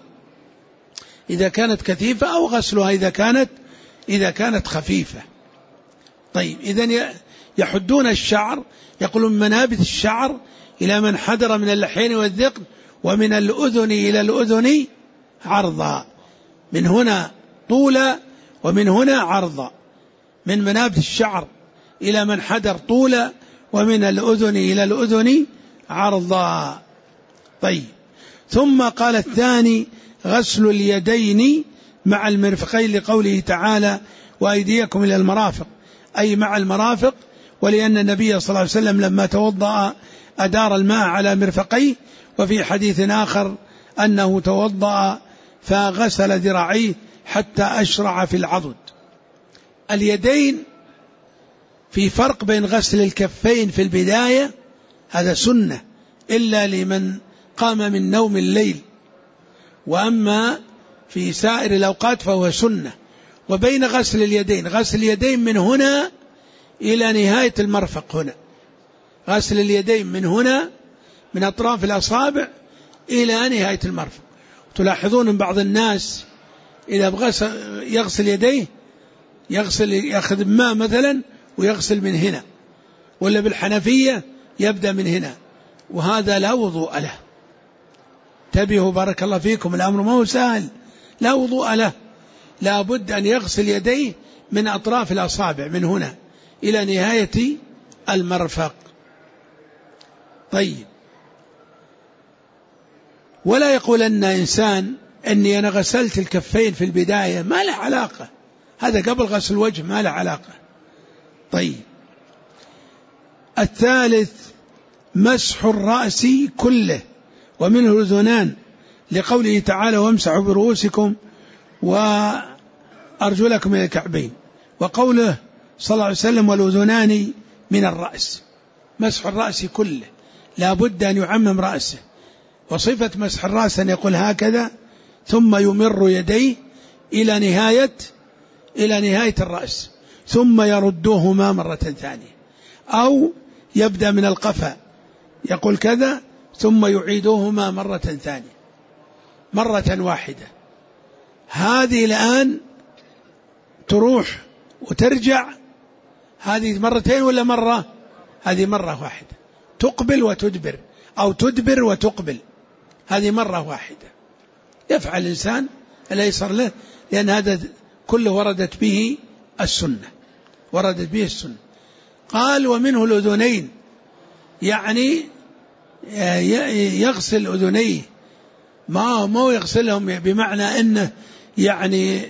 إذا كانت كثيفة أو غسلها إذا كانت إذا كانت خفيفة. طيب إذن يحدون الشعر، يقولون منابت الشعر إلى من حدر من اللحيين والذقن، ومن الأذن إلى الأذن عرضا، من هنا طولا ومن هنا عرضا، من منابت الشعر إلى من حدر طولا ومن الأذن إلى الأذن عرضا. طيب ثم قال الثاني غسل اليدين مع المرفقين لقوله تعالى وأيديكم إلى المرافق، أي مع المرافق، ولأن النبي صلى الله عليه وسلم لما توضأ أدار الماء على مرفقيه، وفي حديث آخر أنه توضأ فغسل ذراعيه حتى أشرع في العضد. اليدين في فرق بين غسل الكفين في البداية، هذا سنة إلا لمن قام من نوم الليل، وأما في سائر الأوقات فهو سنة. وبين غسل اليدين، غسل اليدين من هنا إلى نهاية المرفق، هنا غسل اليدين من هنا من أطراف الأصابع إلى نهاية المرفق. تلاحظون أن بعض الناس إذا بغى يغسل يديه يغسل يأخذ ماء مثلا ويغسل من هنا، ولا بالحنفية يبدأ من هنا، وهذا لا وضوء له. انتبهوا بارك الله فيكم، الأمر ما هو سهل، لا وضوء له، لا بد أن يغسل يديه من أطراف الأصابع من هنا إلى نهاية المرفق. طيب ولا يقول أن إنسان أني أنا غسلت الكفين في البداية، ما له علاقة، هذا قبل غسل الوجه، ما له علاقة. طيب الثالث مسح الرأس كله ومنه الأذنان لقوله تعالى وامسحوا برؤوسكم وأرجلكم إلى الكعبين، وقوله صلى الله عليه وسلم والأذنان من الرأس. مسح الرأس كله، لا بد أن يعمم رأسه، وصفة مسح الرأس أن يقول هكذا ثم يمر يديه إلى نهاية إلى نهاية الرأس ثم يردوهما مرة ثانية، أو يبدأ من القفا يقول كذا ثم يعيدوهما مرة ثانية، مرة واحدة. هذه الآن تروح وترجع، هذه مرتين ولا مرة؟ هذه مرة واحدة، تقبل وتدبر أو تدبر وتقبل، هذه مرة واحدة يفعل الإنسان الأيسر له، لأن هذا كله وردت به السنة، وردت به السنة. قال ومنه الأذنين، يعني يغسل أذنيه، ما ما يغسلهم بمعنى أنه يعني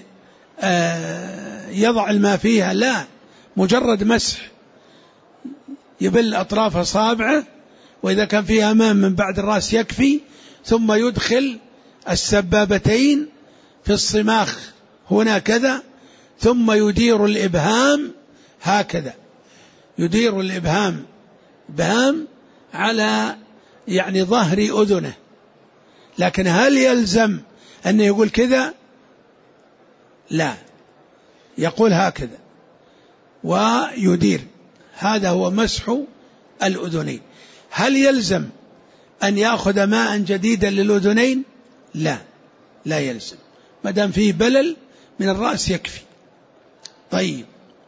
يضع الماء فيها، لا، مجرد مسح، يبل أطراف أصابعه، وإذا كان فيها ماء من بعد الرأس يكفي، ثم يدخل السبابتين في الصماخ هنا كذا، ثم يدير الإبهام هكذا، يدير الإبهام بهام على يعني ظهر أذنه. لكن هل يلزم أن يقول كذا؟ لا، يقول هكذا ويدير، هذا هو مسح الأذنين. هل يلزم أن يأخذ ماء جديدا للأذنين؟ لا، لا يلزم، ما دام فيه بلل من الرأس يكفي. طيب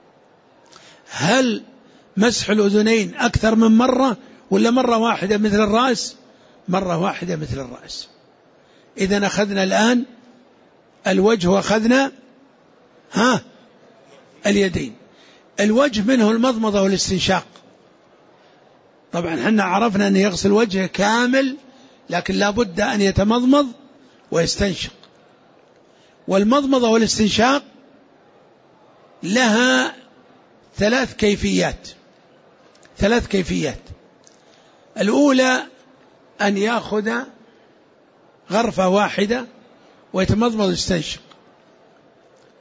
هل مسح الأذنين أكثر من مرة ولا مرة واحدة مثل الرأس؟ مرة واحدة مثل الرأس. إذن أخذنا الآن الوجه وأخذنا ها اليدين. الوجه منه المضمضة والاستنشاق، طبعا حنا عرفنا أن يغسل وجهه كامل، لكن لا بد أن يتمضمض ويستنشق. والمضمضة والاستنشاق لها ثلاث كيفيات ثلاث كيفيات الأولى أن يأخذ غرفة واحدة ويتمضمض ويستنشق،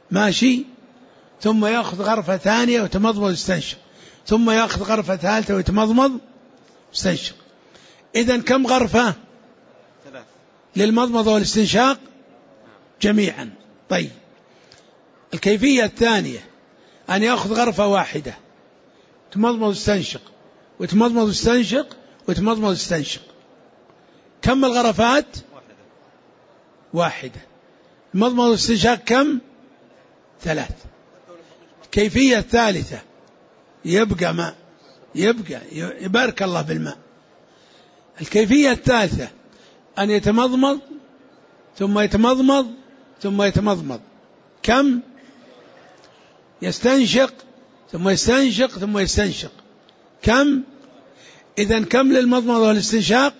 ماشي، ثم يأخذ غرفة ثانية ويتمضمض ويستنشق، ثم يأخذ غرفة ثالثة ويتمضمض ويستنشق. إذن كم غرفة؟ ثلاث للمضمضة والاستنشاق جميعا. طيب، الكيفية الثانية أن يأخذ غرفة واحدة يتمضمض ويستنشق ويتمضمض ويستنشق ويتمضمض ويستنشق. كم الغرفات؟ واحدة. واحدة. المضمض والاستنشاق كم؟ ثلاث. الكيفية الثالثة يبقى ماء، يبقى يبارك الله بالماء. الكيفية الثالثة أن يتمضمض ثم يتمضمض ثم يتمضمض. كم؟ يستنشق ثم يستنشق ثم يستنشق. كم؟ إذن كم للمضمضة والاستنشاق؟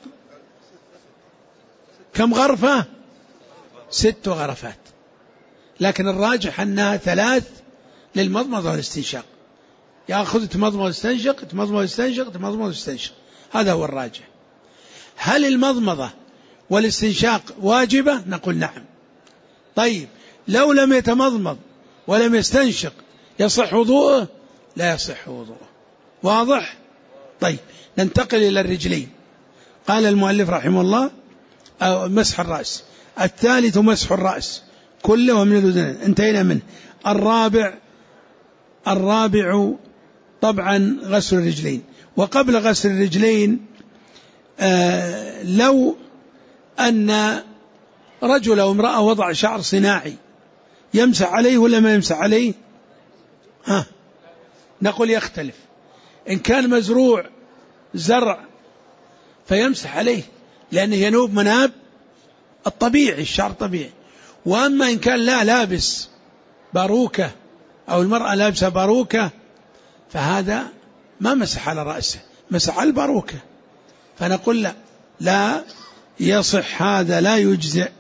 كم غرفة؟ ست غرفات، لكن الراجح أنها ثلاث للمضمضة والاستنشاق. يأخذ يتمضمض ويستنشق، يتمضمض ويستنشق، يتمضمض ويستنشق، هذا هو الراجح. هل المضمضة والاستنشاق واجبة؟ نقول نعم. طيب، لو لم يتمضمض ولم يستنشق يصح وضوءه؟ لا يصح وضوءه. واضح؟ طيب، ننتقل إلى الرجلين. قال المؤلف رحمه الله أو مسح الرأس. الثالث مسح الرأس كله ومن الأذنين، انتهينا منه. الرابع الرابع طبعا غسل الرجلين. وقبل غسل الرجلين آه لو أن رجل أو امرأة وضع شعر صناعي يمسح عليه ولا ما يمسح عليه؟ ها، نقول يختلف. إن كان مزروع زرع فيمسح عليه لأنه ينوب مناب الطبيعي، الشعر طبيعي. وأما إن كان لا لابس باروكة أو المرأة لابسة باروكة فهذا ما مسح على رأسه، مسح على الباروكة. فنقول لا لا يصح هذا، لا يجزئ.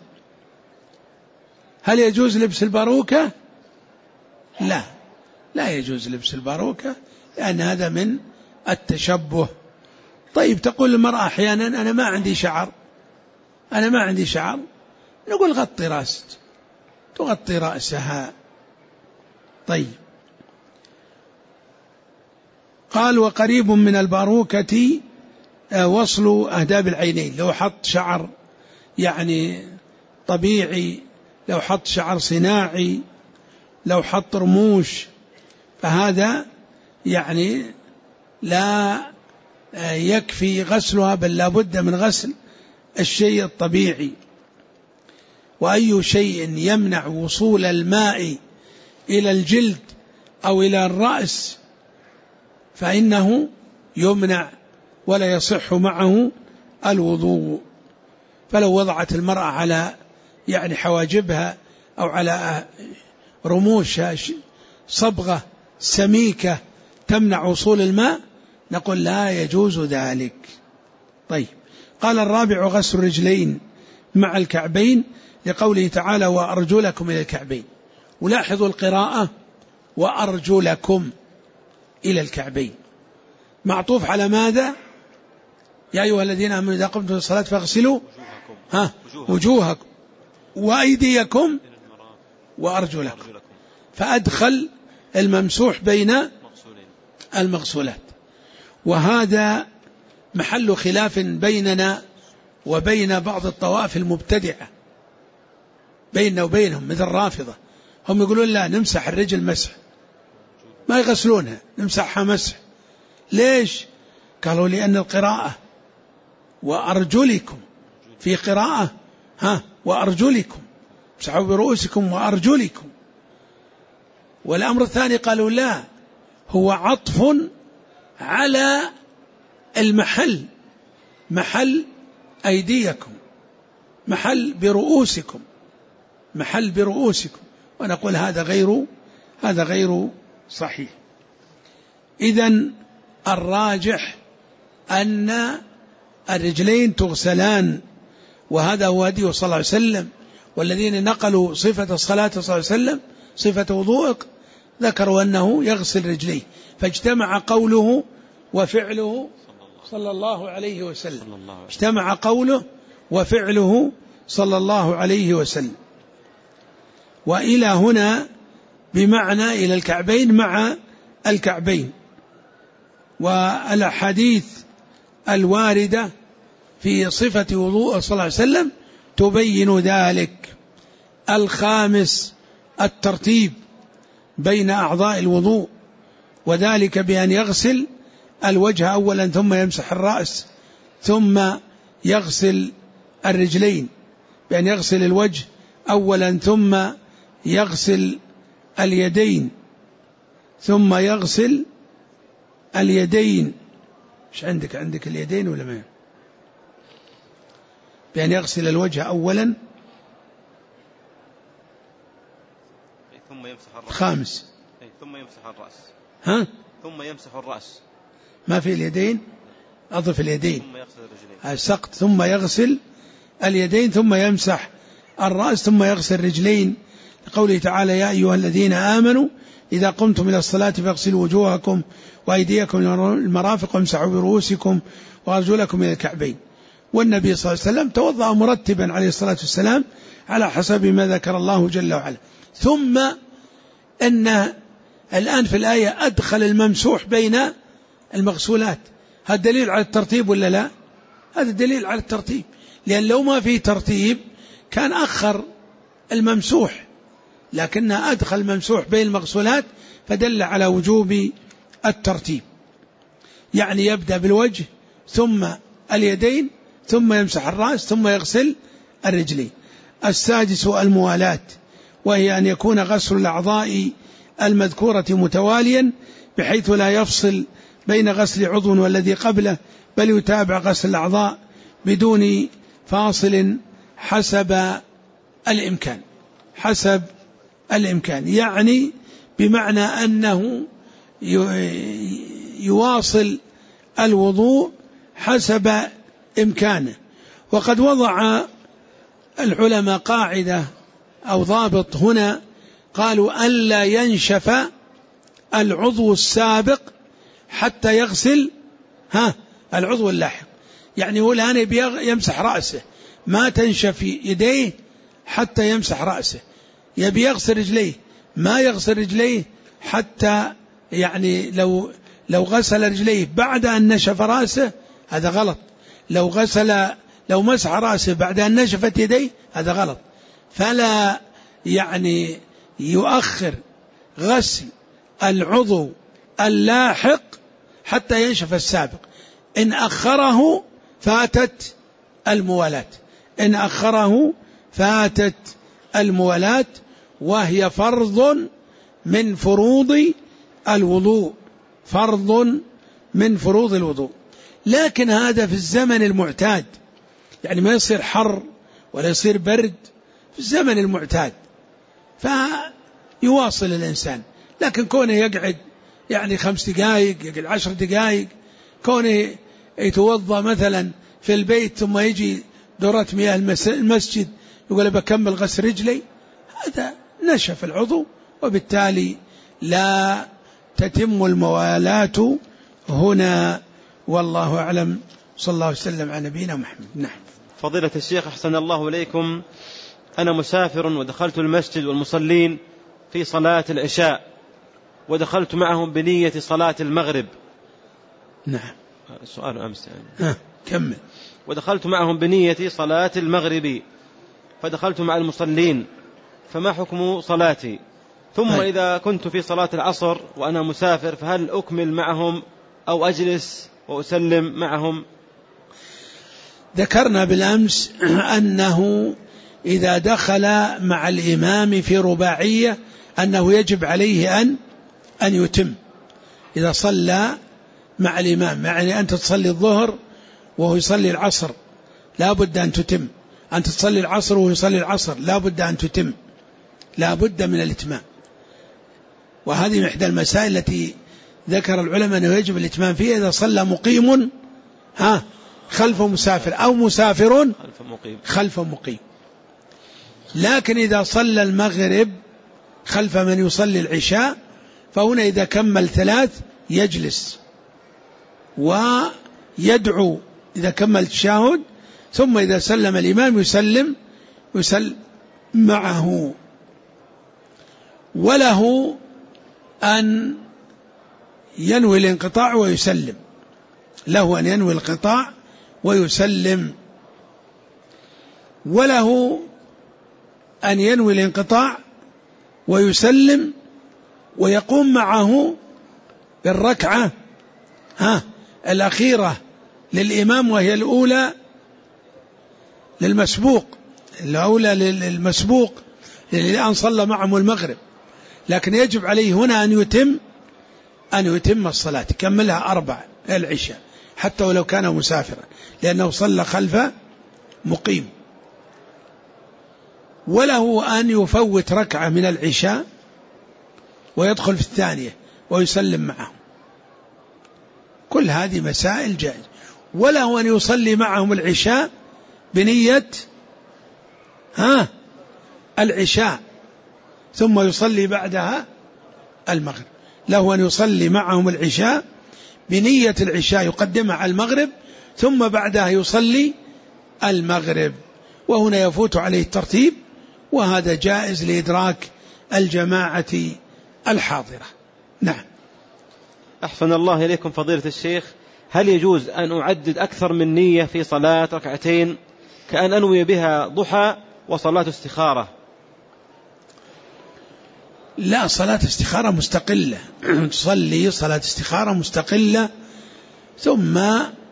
هل يجوز لبس الباروكة؟ لا، لا يجوز لبس الباروكة لأن هذا من التشبه. طيب، تقول المرأة أحيانا أنا ما عندي شعر، أنا ما عندي شعر، نقول غطي رأسك، تغطي رأسها. طيب، قال وقريب من الباروكة وصل أهداب العينين. لو حط شعر يعني طبيعي، لو حط شعر صناعي، لو حط رموش، فهذا يعني لا يكفي غسلها، بل لا بد من غسل الشيء الطبيعي. وأي شيء يمنع وصول الماء إلى الجلد أو إلى الرأس فإنه يمنع ولا يصح معه الوضوء. فلو وضعت المرأة على يعني حواجبها أو على رموشها صبغة سميكة تمنع وصول الماء نقول لا يجوز ذلك. طيب، قال الرابع غسل الرجلين مع الكعبين لقوله تعالى وأرجلكم إلى الكعبين. ولاحظوا القراءة وأرجلكم إلى الكعبين معطوف على ماذا؟ يا أيها الذين آمنوا إذا قمتم للصلاة فاغسلوا ها وجوهكم وأيديكم وأرجلكم، فأدخل الممسوح بين المغسولات. وهذا محل خلاف بيننا وبين بعض الطوائف المبتدعة، بيننا وبينهم مثل الرافضة. هم يقولون لا، نمسح الرجل مسح، ما يغسلونها، نمسحها مسح. ليش؟ قالوا لأن القراءة وأرجلكم، في قراءة ها وأرجلكم، امسحوا برؤوسكم وأرجلكم. والأمر الثاني قالوا لا، هو عطف على المحل، محل أيديكم، محل برؤوسكم، محل برؤوسكم. ونقول هذا غير هذا غير صحيح. إذن الراجح أن الرجلين تغسلان، وهذا هو هديه صلى الله عليه وسلم. والذين نقلوا صفة الصلاة صلى الله عليه وسلم، صفة وضوءك، ذكروا أنه يغسل رجليه، فاجتمع قوله وفعله صلى الله عليه وسلم، اجتمع قوله وفعله صلى الله عليه وسلم. وإلى هنا بمعنى إلى الكعبين مع الكعبين. والأحاديث الواردة في صفة وضوء صلى الله عليه وسلم تبين ذلك. الخامس الترتيب بين أعضاء الوضوء، وذلك بأن يغسل الوجه أولا ثم يمسح الرأس، ثم يغسل الرجلين، بأن يغسل الوجه أولا ثم يغسل اليدين، ثم يغسل اليدين. مش عندك عندك اليدين ولا ما؟ بأن يغسل الوجه أولا ثم يمسح الرأس. خامس ثم يمسح الرأس. ها؟ ثم يمسح الرأس. ما في اليدين؟ أضف اليدين. ثم يغسل الرجلين. السقط. ثم يغسل اليدين ثم يمسح الرأس ثم يغسل الرجلين، لقوله تعالى: يا أيها الذين آمنوا إذا قمتم إلى الصلاة فاغسلوا وجوهكم وأيديكم إلى المرافق وامسحوا برؤوسكم وأرجلكم إلى الكعبين. والنبي صلى الله عليه وسلم توضأ مرتبا عليه الصلاة والسلام على حسب ما ذكر الله جل وعلا. ثم أن الآن في الآية أدخل الممسوح بين المغسولات. هذا دليل على الترتيب ولا لا؟ هذا دليل على الترتيب، لأن لو ما في ترتيب كان أخر الممسوح، لكنه أدخل الممسوح بين المغسولات فدل على وجوب الترتيب. يعني يبدأ بالوجه ثم اليدين ثم يمسح الرأس ثم يغسل الرجلين. السادس الموالاة، وهي أن يكون غسل الأعضاء المذكورة متواليا بحيث لا يفصل بين غسل عضو والذي قبله، بل يتابع غسل الأعضاء بدون فاصل حسب الإمكان. حسب الإمكان يعني بمعنى أنه يواصل الوضوء حسب إمكانه. وقد وضع العلماء قاعدة أو ضابط هنا، قالوا ألا ينشف العضو السابق حتى يغسل ها العضو اللاحق. يعني هو الآن يمسح رأسه، ما تنشف يديه حتى يمسح رأسه. يبي يغسل رجليه، ما يغسل رجليه حتى، يعني لو لو غسل رجليه بعد أن نشف رأسه هذا غلط. لو غسل لو مسح رأسه بعد أن نشفت يديه هذا غلط. فلا يعني يؤخر غسل العضو اللاحق حتى ينشف السابق. إن أخره فاتت الموالاة، إن أخره فاتت الموالاة، وهي فرض من فروض الوضوء، فرض من فروض الوضوء. لكن هذا في الزمن المعتاد، يعني ما يصير حر ولا يصير برد، في الزمن المعتاد فيواصل الإنسان. لكن كونه يقعد يعني خمس دقائق، يقعد عشر دقائق، كونه يتوضأ مثلا في البيت ثم يجي دورة مياه المسجد يقول بكمل غسل رجلي، هذا نشف العضو وبالتالي لا تتم الموالاة هنا. والله أعلم، صلى الله وسلم على نبينا محمد. نعم. فضيلة الشيخ أحسن الله إليكم، أنا مسافر ودخلت المسجد والمصلين في صلاة العشاء ودخلت معهم بنية صلاة المغرب. نعم. سؤال أمس يعني. ها كمل. ودخلت معهم بنية صلاة المغرب فدخلت مع المصلين، فما حكم صلاتي؟ ثم هاي. إذا كنت في صلاة العصر وأنا مسافر فهل أكمل معهم أو أجلس وأسلم معهم؟ ذكرنا بالأمس أنه إذا دخل مع الإمام في رباعية أنه يجب عليه أن أن يتم. إذا صلى مع الإمام، يعني أنت تصلي الظهر وهو يصلي العصر لا بد أن تتم، أنت تصلي العصر وهو يصلي العصر لا بد أن تتم، لا بد من الإتمام. وهذه إحدى المسائل التي ذكر العلماء أنه يجب الإتمام فيها إذا صلى مقيم ها خلف مسافر أو مسافر خلف مقيم, خلف مقيم. لكن إذا صلى المغرب خلف من يصلي العشاء فهنا إذا كمل ثلاث يجلس ويدعو إذا كمل التشهد، ثم إذا سلم الإمام يسلم يسلم معه. وله أن ينوي الانقطاع ويسلم، له أن ينوي الانقطاع ويسلم، وله أن ينوي الانقطاع ويسلم ويقوم معه بالركعة ها الأخيرة للإمام، وهي الأولى للمسبوق، الأولى للمسبوق لأن صلى معهم المغرب، لكن يجب عليه هنا أن يتم أن يتم الصلاة، يكملها أربع العشاء حتى ولو كان مسافرا، لأنه صلى خلف مقيم. وله أن يفوت ركعة من العشاء ويدخل في الثانية ويسلم معهم، كل هذه مسائل جائزة. وله أن يصلي معهم العشاء بنية ها العشاء ثم يصلي بعدها المغرب، له أن يصلي معهم العشاء بنية العشاء يقدمها على المغرب ثم بعدها يصلي المغرب، وهنا يفوت عليه الترتيب، وهذا جائز لإدراك الجماعة الحاضرة. نعم. أحسن الله إليكم فضيلة الشيخ، هل يجوز أن أعدد أكثر من نية في صلاة ركعتين كأن أنوي بها ضحى وصلاة استخارة؟ لا، صلاة استخارة مستقلة، تصلي صلاة استخارة مستقلة ثم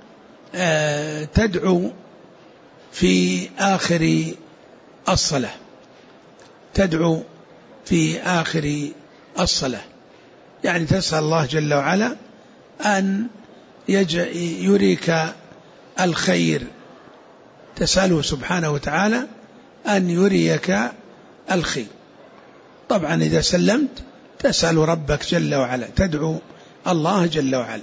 تدعو في آخر الصلاة، تدعو في آخر الصلاة، يعني تسأل الله جل وعلا أن يريك الخير، تسأله سبحانه وتعالى أن يريك الخير. طبعا إذا سلمت تسأل ربك جل وعلا، تدعو الله جل وعلا،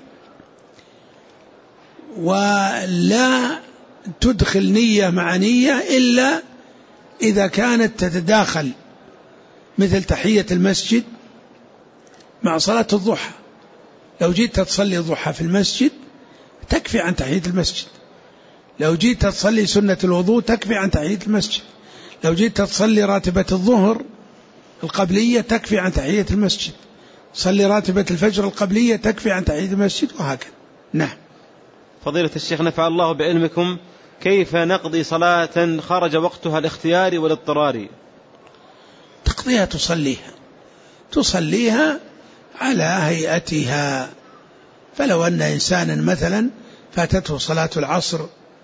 ولا تدخل نية مع نية إلا إذا كانت تتداخل، مثل تحية المسجد مع صلاة الضحى. لو جيت تصلي الضحى في المسجد تكفي عن تحية المسجد، لو جيت تصلي سنة الوضوء تكفي عن تحية المسجد، لو جيت تصلي راتبة الظهر القبلية تكفي عن تحية المسجد، صلي راتبة الفجر القبلية تكفي عن تحية المسجد، وهكذا. نعم. فضيلة الشيخ نفع الله بعلمكم، كيف نقضي صلاة خرج وقتها الاختياري والاضطراري؟ تقضيها، تصليها تصليها على هيئتها. فلو أن إنسانا مثلا فاتته صلاة العصر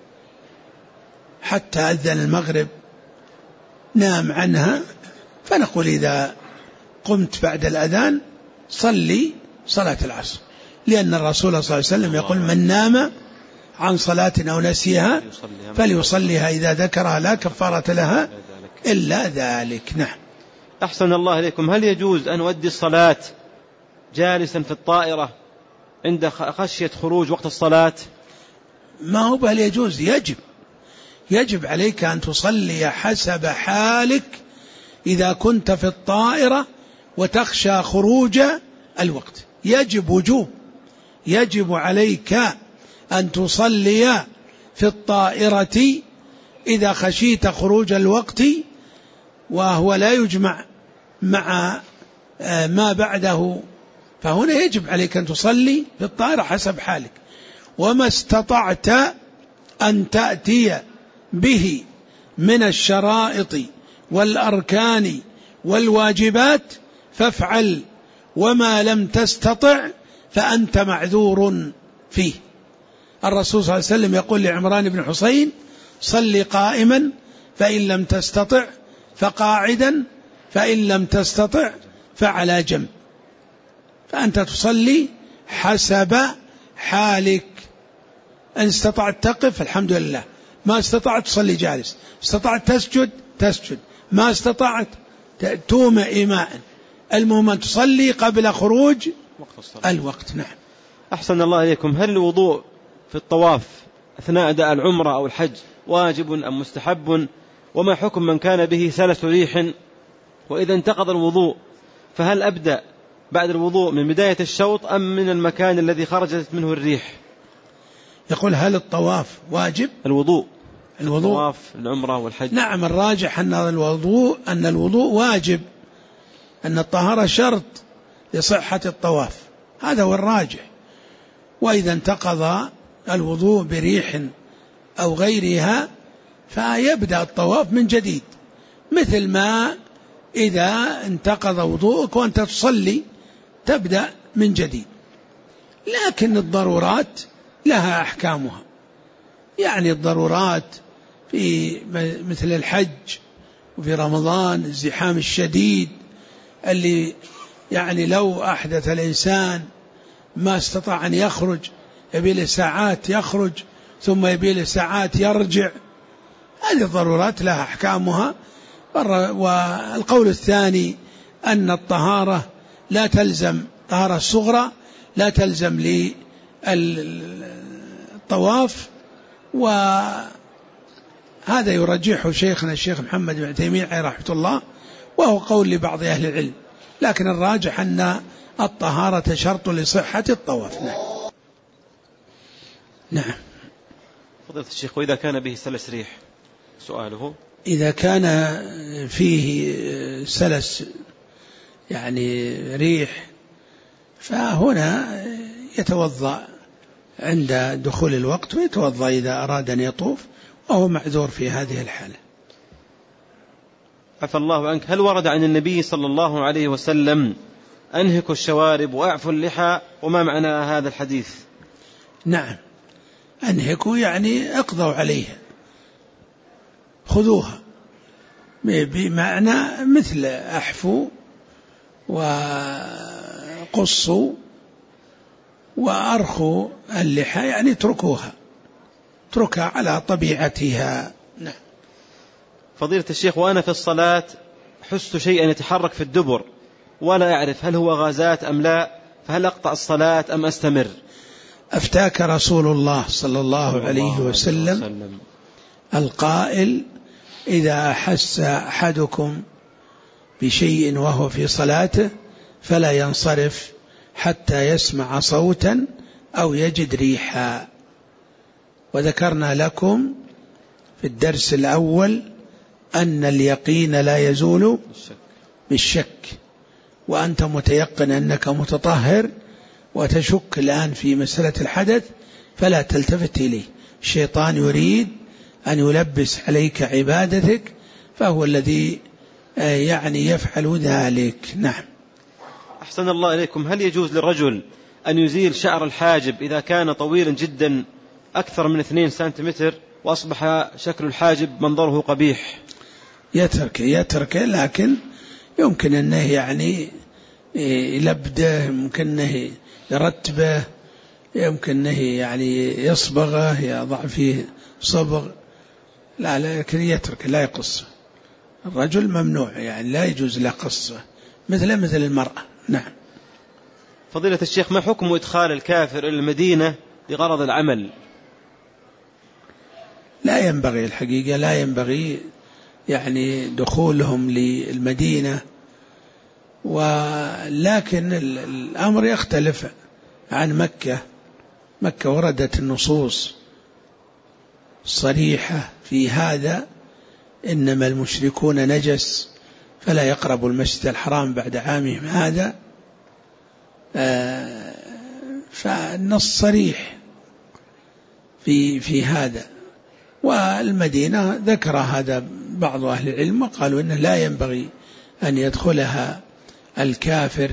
حتى أذن المغرب نام عنها، فنقول إذا قمت بعد الأذان صلي صلاة العصر، لأن الرسول صلى الله عليه وسلم يقول من نام عن صلاة أو نسيها فليصليها إذا ذكرها لا كفارة لها إلا ذلك. نعم. أحسن الله إليكم، هل يجوز أن أؤدي الصلاة جالسا في الطائرة عند خشية خروج وقت الصلاة؟ ما هو بل يجوز، يجب يجب عليك أن تصلي حسب حالك. إذا كنت في الطائرة وتخشى خروج الوقت يجب وجوب، يجب عليك أن تصلي في الطائرة إذا خشيت خروج الوقت، وهو لا يجمع مع ما بعده، فهنا يجب عليك أن تصلي في الطائرة حسب حالك. وما استطعت أن تأتي به من الشرائط والأركان والواجبات فافعل، وما لم تستطع فأنت معذور فيه. الرسول صلى الله عليه وسلم يقول لعمران بن حسين صل قائما فإن لم تستطع فقاعدا فإن لم تستطع فعلى جنب، فأنت تصلي حسب حالك. إن استطعت تقف الحمد لله، ما استطعت تصلي جالس، استطعت تسجد تسجد، ما استطعت تومع إيماء، المهم أن تصلي قبل خروج الوقت. نعم. أحسن الله إليكم، هل الوضوء في الطواف أثناء أداء العمرة أو الحج واجب أم مستحب؟ وما حكم من كان به سلس ريح؟ وإذا انتقض الوضوء فهل أبدأ بعد الوضوء من بداية الشوط أم من المكان الذي خرجت منه الريح؟ يقول هل الطواف واجب؟ الوضوء الوضوء الطواف العمرة والحج. نعم، الراجح أن الوضوء أن الوضوء واجب، أن الطهارة شرط لصحة الطواف، هذا هو الراجح. وإذا انتقض الوضوء بريح أو غيرها فيبدأ الطواف من جديد، مثل ما إذا انتقض وضوءك وأنت تصلي تبدأ من جديد. لكن الضرورات لها أحكامها، يعني الضرورات في مثل الحج وفي رمضان الزحام الشديد اللي يعني لو أحدث الإنسان ما استطاع أن يخرج، يبي له ساعات يخرج ثم يبي له ساعات يرجع، هذه الضرورات لها أحكامها. والقول الثاني أن الطهارة لا تلزم، طهارة الصغرى لا تلزم للطواف، وهذا يرجحه شيخنا الشيخ محمد بن تيمية عليه رحمة الله، وهو قول لبعض أهل العلم، لكن الراجح أن الطهارة شرط لصحة الطواف. نعم. نعم. فضيلة الشيخ، وإذا كان به سلس ريح، سؤاله إذا كان فيه سلس يعني ريح فهنا يتوضأ عند دخول الوقت ويتوضأ إذا أراد أن يطوف، وهو معذور في هذه الحالة. عفى الله عنك، هل ورد عن النبي صلى الله عليه وسلم أنهكوا الشوارب وأعفوا اللحى، وما معنى هذا الحديث؟ نعم، أنهكوا يعني اقضوا عليها، خذوها، بمعنى مثل أحفوا وقصوا وأرخوا اللحى، يعني اتركوها، اتركها على طبيعتها. نعم. فضيلة الشيخ، وأنا في الصلاة حست شيئا يتحرك في الدبر ولا أعرف هل هو غازات أم لا، فهل أقطع الصلاة أم أستمر؟ أفتاك رسول الله صلى الله عليه وسلم القائل: إذا أحس أحدكم بشيء وهو في صلاته فلا ينصرف حتى يسمع صوتا أو يجد ريحا. وذكرنا لكم في الدرس الأول أن اليقين لا يزول بالشك، وأنت متيقن أنك متطهر وتشك الآن في مسألة الحدث فلا تلتفت إليه. الشيطان يريد أن يلبس عليك عبادتك، فهو الذي يعني يفعل ذلك. نعم. أحسن الله إليكم، هل يجوز للرجل أن يزيل شعر الحاجب إذا كان طويلا جدا أكثر من اثنين سنتيمتر وأصبح شكل الحاجب منظره قبيح؟ يترك يترك لكن يمكن أنه يعني يلبده، يمكن أنه يرتبه، يمكن أنه يعني يصبغه، يضع فيه صبغ، لا لكن يترك، لا يقص. الرجل ممنوع، يعني لا يجوز له قصه مثل مثل المرأة. نعم. فضيلة الشيخ، ما حكم إدخال الكافر إلى المدينة لغرض العمل؟ لا ينبغي الحقيقة، لا ينبغي يعني دخولهم للمدينة، ولكن الأمر يختلف عن مكة. مكة وردت النصوص صريحة في هذا: إنما المشركون نجس فلا يقربوا المسجد الحرام بعد عامهم هذا. فالنص صريح في في هذا. والمدينة ذكر هذا بعض أهل العلم وقالوا إنه لا ينبغي أن يدخلها الكافر.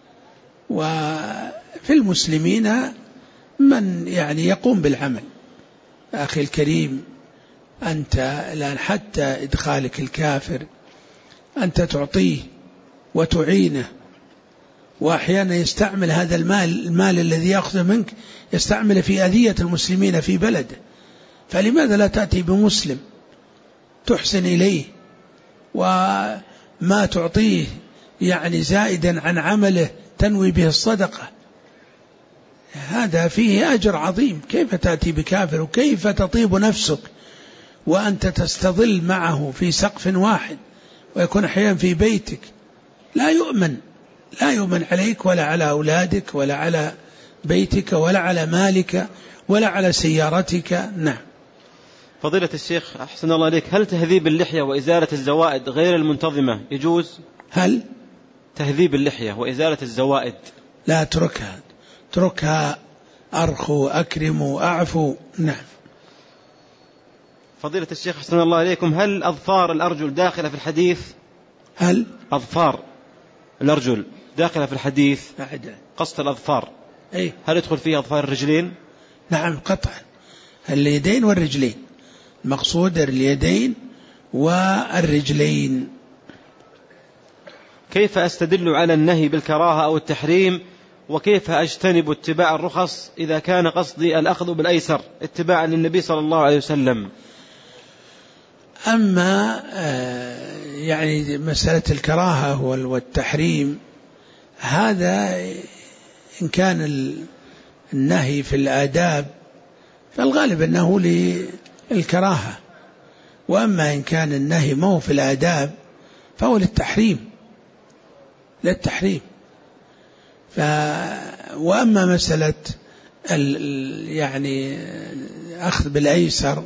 وفي المسلمين من يعني يقوم بالعمل. أخي الكريم، أنت الآن حتى إدخالك الكافر أنت تعطيه وتعينه، وأحيانا يستعمل هذا المال المال الذي يأخذه منك يستعمل في أذية المسلمين في بلده. فلماذا لا تأتي بمسلم تحسن إليه وما تعطيه يعني زائدا عن عمله تنوي به الصدقة؟ هذا فيه أجر عظيم. كيف تأتي بكافر؟ وكيف تطيب نفسك وأنت تستظل معه في سقف واحد ويكون أحيانا في بيتك؟ لا يؤمن، لا يؤمن عليك ولا على أولادك ولا على بيتك ولا على مالك ولا على سيارتك. نعم. فضيلة الشيخ، أحسن الله عليك، هل تهذيب اللحية وإزالة الزوائد غير المنتظمة يجوز؟ هل تهذيب اللحية وإزالة الزوائد. لا اتركها، اتركها، أرخوا أكرموا أعفوا. نعم. فضيلة الشيخ أحسن الله إليكم، هل أظفار الأرجل داخلة في الحديث؟ هل أظفار الأرجل داخلة في الحديث؟ أعد. قصة الأظفار أي. هل يدخل فيها أظفار الرجلين؟ نعم قطعا، اليدين والرجلين، المقصود اليدين والرجلين. كيف أستدل على النهي بالكراهة أو التحريم، وكيف أجتنب اتباع الرخص إذا كان قصدي الأخذ بالأيسر اتباعا للنبي صلى الله عليه وسلم؟ أما يعني مسألة الكراهة والتحريم هذا إن كان النهي في الآداب فالغالب أنه للكراهة، وأما إن كان النهي مو في الآداب فهو للتحريم للتحريم. ف وأما مسألة يعني أخذ بالأيسر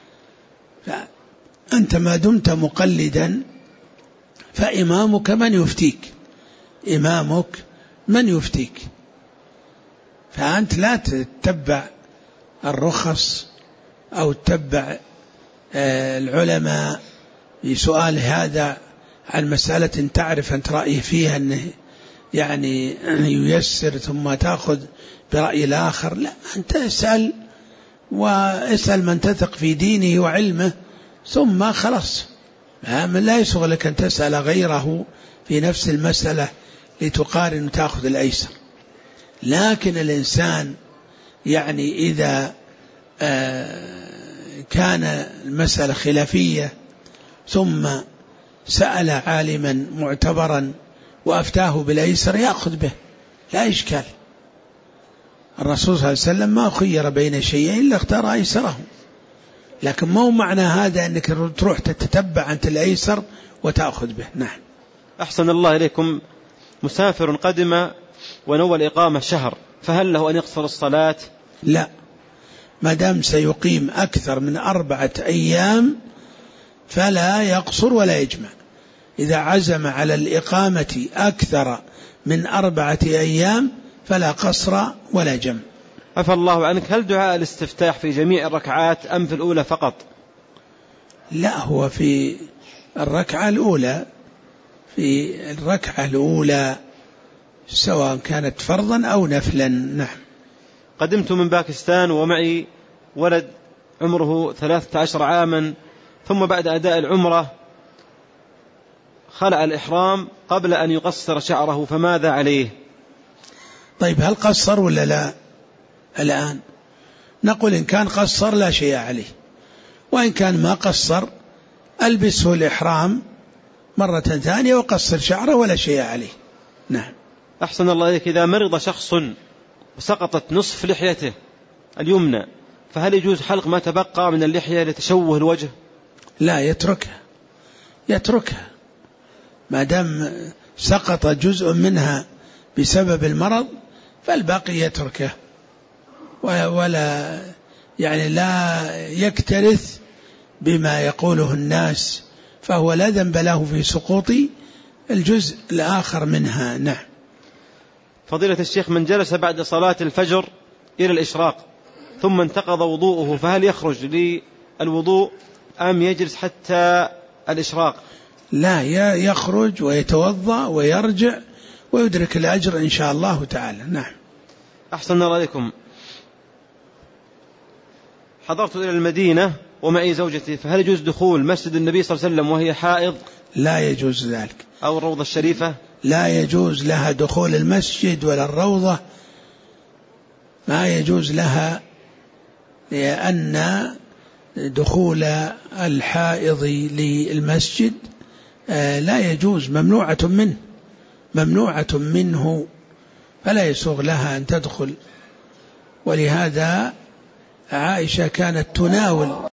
فأنت ما دمت مقلدا فإمامك من يفتيك، إمامك من يفتيك، فأنت لا تتبع الرخص أو تتبع العلماء بسؤال هذا عن مسألة تعرف أنت رأيه فيها أنه يعني ييسر ثم تأخذ برأي الآخر. لا، أنت اسأل واسأل من تثق في دينه وعلمه ثم خلاص، لا يسوغ لك أن تسأل غيره في نفس المسألة لتقارن وتأخذ الأيسر. لكن الإنسان يعني إذا كان المسألة خلافية ثم سأل عالما معتبرا وأفتاه بالأيسر يأخذ به لا إشكال. الرسول صلى الله عليه وسلم ما خير بين شيئين إلا اختار أيسره، لكن ما هو معنى هذا أنك تروح تتتبع أنت الأيسر وتأخذ به. نعم. أحسن الله إليكم، مسافر قدم ونوى الإقامة شهر، فهل له أن يقصر الصلاة؟ لا، ما دام سيقيم أكثر من أربعة أيام فلا يقصر ولا يجمع. إذا عزم على الإقامة أكثر من أربعة أيام فلا قصر ولا جمع. عفى الله عنك، هل دعاء الاستفتاح في جميع الركعات أم في الأولى فقط؟ لا، هو في الركعة الأولى، في الركعة الأولى سواء كانت فرضا أو نفلا. نعم. قدمت من باكستان ومعي ولد عمره ثلاثة عشر عاما، ثم بعد أداء العمرة خلع الإحرام قبل أن يقصر شعره، فماذا عليه؟ طيب هل قصر ولا لا؟ الآن نقول إن كان قصر لا شيء عليه، وإن كان ما قصر ألبسه الإحرام مرة ثانية وقصر شعره ولا شيء عليه. نعم. أحسن الله إليك، إذا مرض شخص وسقطت نصف لحيته اليمنى فهل يجوز حلق ما تبقى من اللحية لتشوه الوجه؟ لا، يتركها يتركها ما دام سقط جزء منها بسبب المرض فالباقي يتركه، ولا يعني لا يكترث بما يقوله الناس، فهو لا ذنب له في سقوط الجزء الآخر منها. نعم. فضيلة الشيخ، من جلس بعد صلاة الفجر إلى الإشراق ثم انتقض وضوءه فهل يخرج للوضوء أم يجلس حتى الإشراق؟ لا، يخرج ويتوضأ ويرجع ويدرك الأجر إن شاء الله تعالى. نعم. أحسن الله عليكم، حضرت إلى المدينة ومعي زوجتي، فهل يجوز دخول مسجد النبي صلى الله عليه وسلم وهي حائض؟ لا يجوز ذلك. أو الروضة الشريفة؟ لا يجوز لها دخول المسجد ولا الروضة، ما يجوز لها، لأن دخول الحائض للمسجد لا يجوز، ممنوعة منه ممنوعة منه فلا يسوغ لها أن تدخل. ولهذا عائشة كانت تناول